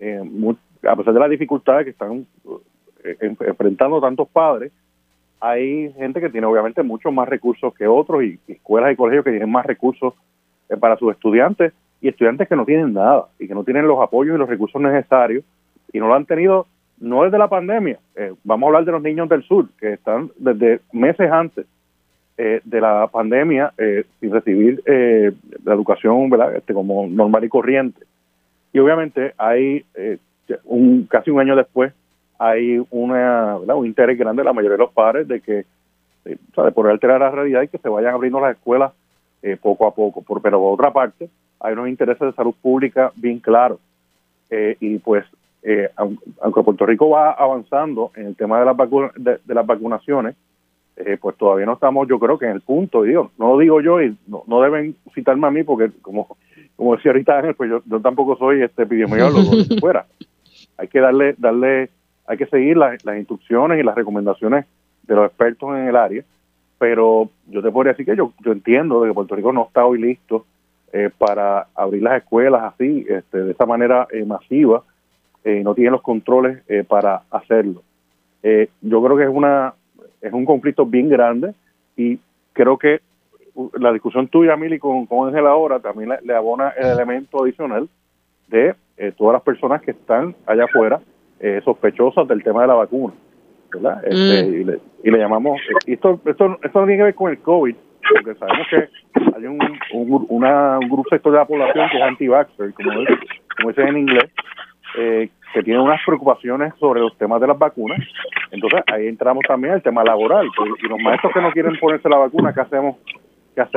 a pesar de las dificultades que están enfrentando tantos padres, hay gente que tiene obviamente muchos más recursos que otros, y escuelas y colegios que tienen más recursos para sus estudiantes, y estudiantes que no tienen nada y que no tienen los apoyos y los recursos necesarios, y no lo han tenido no desde la pandemia. Vamos a hablar de los niños del sur, que están desde meses antes de la pandemia sin recibir la educación, ¿verdad? Como normal y corriente. Y obviamente hay casi un año después hay un interés grande de la mayoría de los padres de que de poder alterar la realidad y que se vayan abriendo las escuelas poco a poco. Pero por otra parte hay unos intereses de salud pública bien claros, y pues aunque Puerto Rico va avanzando en el tema de las vacunaciones, pues todavía no estamos, yo creo que en el punto, y digo, no lo digo yo, y no deben citarme a mí, porque como decía ahorita Ángel, pues yo tampoco soy epidemiólogo, si fuera. Hay que hay que seguir las instrucciones y las recomendaciones de los expertos en el área, pero yo te podría decir que yo entiendo de que Puerto Rico no está hoy listo para abrir las escuelas así, de esa manera masiva, y no tiene los controles para hacerlo. Yo creo que es un conflicto bien grande, y creo que la discusión tuya, Mili, con Ángel ahora también le abona el elemento adicional de todas las personas que están allá afuera sospechosas del tema de la vacuna, ¿verdad? Y le llamamos, y esto no tiene que ver con el COVID, porque sabemos que hay un grupo sector de la población que es anti-vaxxer, como dicen en inglés, que tiene unas preocupaciones sobre los temas de las vacunas. Entonces ahí entramos también al tema laboral, y los maestros que no quieren ponerse la vacuna, ¿qué hacemos? O sea,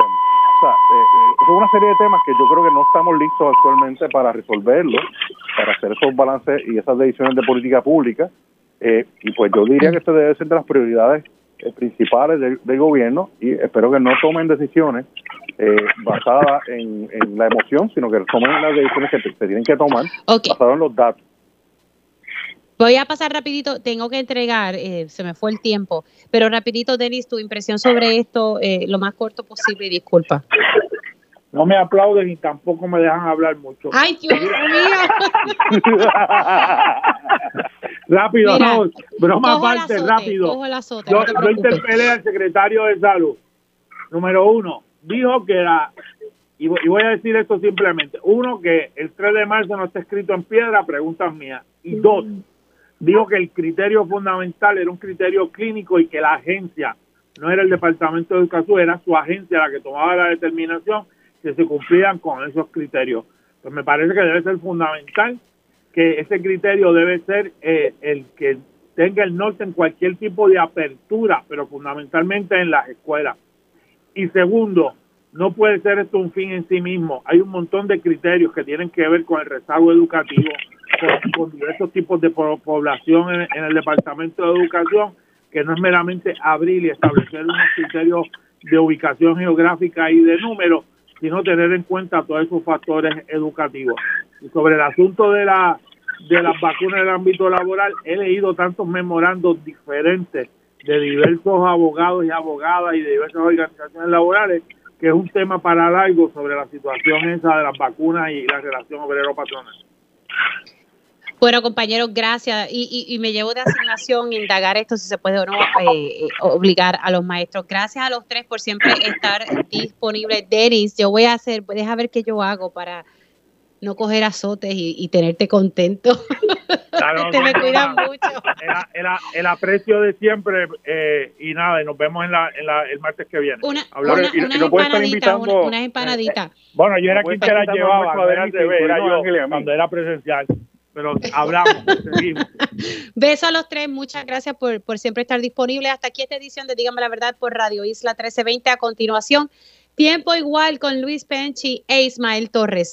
es una serie de temas que yo creo que no estamos listos actualmente para resolverlo, para hacer esos balances y esas decisiones de política pública, y pues yo diría que este debe ser de las prioridades principales del gobierno, y espero que no tomen decisiones basadas en la emoción, sino que tomen las decisiones que se tienen que tomar basadas en los datos. Voy a pasar rapidito, tengo que entregar, se me fue el tiempo, pero rapidito, Denis, tu impresión sobre esto, lo más corto posible, y disculpa. No me aplauden y tampoco me dejan hablar mucho. ¡Ay, Dios mío! Rápido, mira, no, broma aparte, rápido. Yo interpelé al secretario de Salud. Número 1, dijo que y voy a decir esto simplemente. 1, que el 3 de marzo no está escrito en piedra, preguntas mías. Y 2, dijo que el criterio fundamental era un criterio clínico, y que la agencia, no era el Departamento de Educación, era su agencia la que tomaba la determinación que se cumplían con esos criterios. Pues me parece que debe ser fundamental, que ese criterio debe ser el que tenga el norte en cualquier tipo de apertura, pero fundamentalmente en las escuelas. Y segundo, no puede ser esto un fin en sí mismo. Hay un montón de criterios que tienen que ver con el rezago educativo, con diversos tipos de población en el Departamento de Educación, que no es meramente abrir y establecer unos criterios de ubicación geográfica y de números, sino tener en cuenta todos esos factores educativos. Y sobre el asunto de las vacunas en el ámbito laboral, he leído tantos memorandos diferentes de diversos abogados y abogadas y de diversas organizaciones laborales, que es un tema para largo sobre la situación esa de las vacunas y la relación obrero-patronal. Bueno, compañeros, gracias. Y me llevo de asignación indagar esto, si se puede o no obligar a los maestros. Gracias a los tres por siempre estar disponibles. Denis, yo voy a deja ver qué yo hago para no coger azotes y tenerte contento. Claro, me cuidan mucho. El aprecio de siempre y nada, nos vemos el martes que viene. Unas empanaditas. Bueno, yo era quien te la llevaba, era yo cuando era presencial. Pero hablamos, seguimos. Beso a los tres, muchas gracias por siempre estar disponibles. Hasta aquí esta edición de Dígame la Verdad por Radio Isla 1320. A continuación, Tiempo Igual con Luis Penchi e Ismael Torres.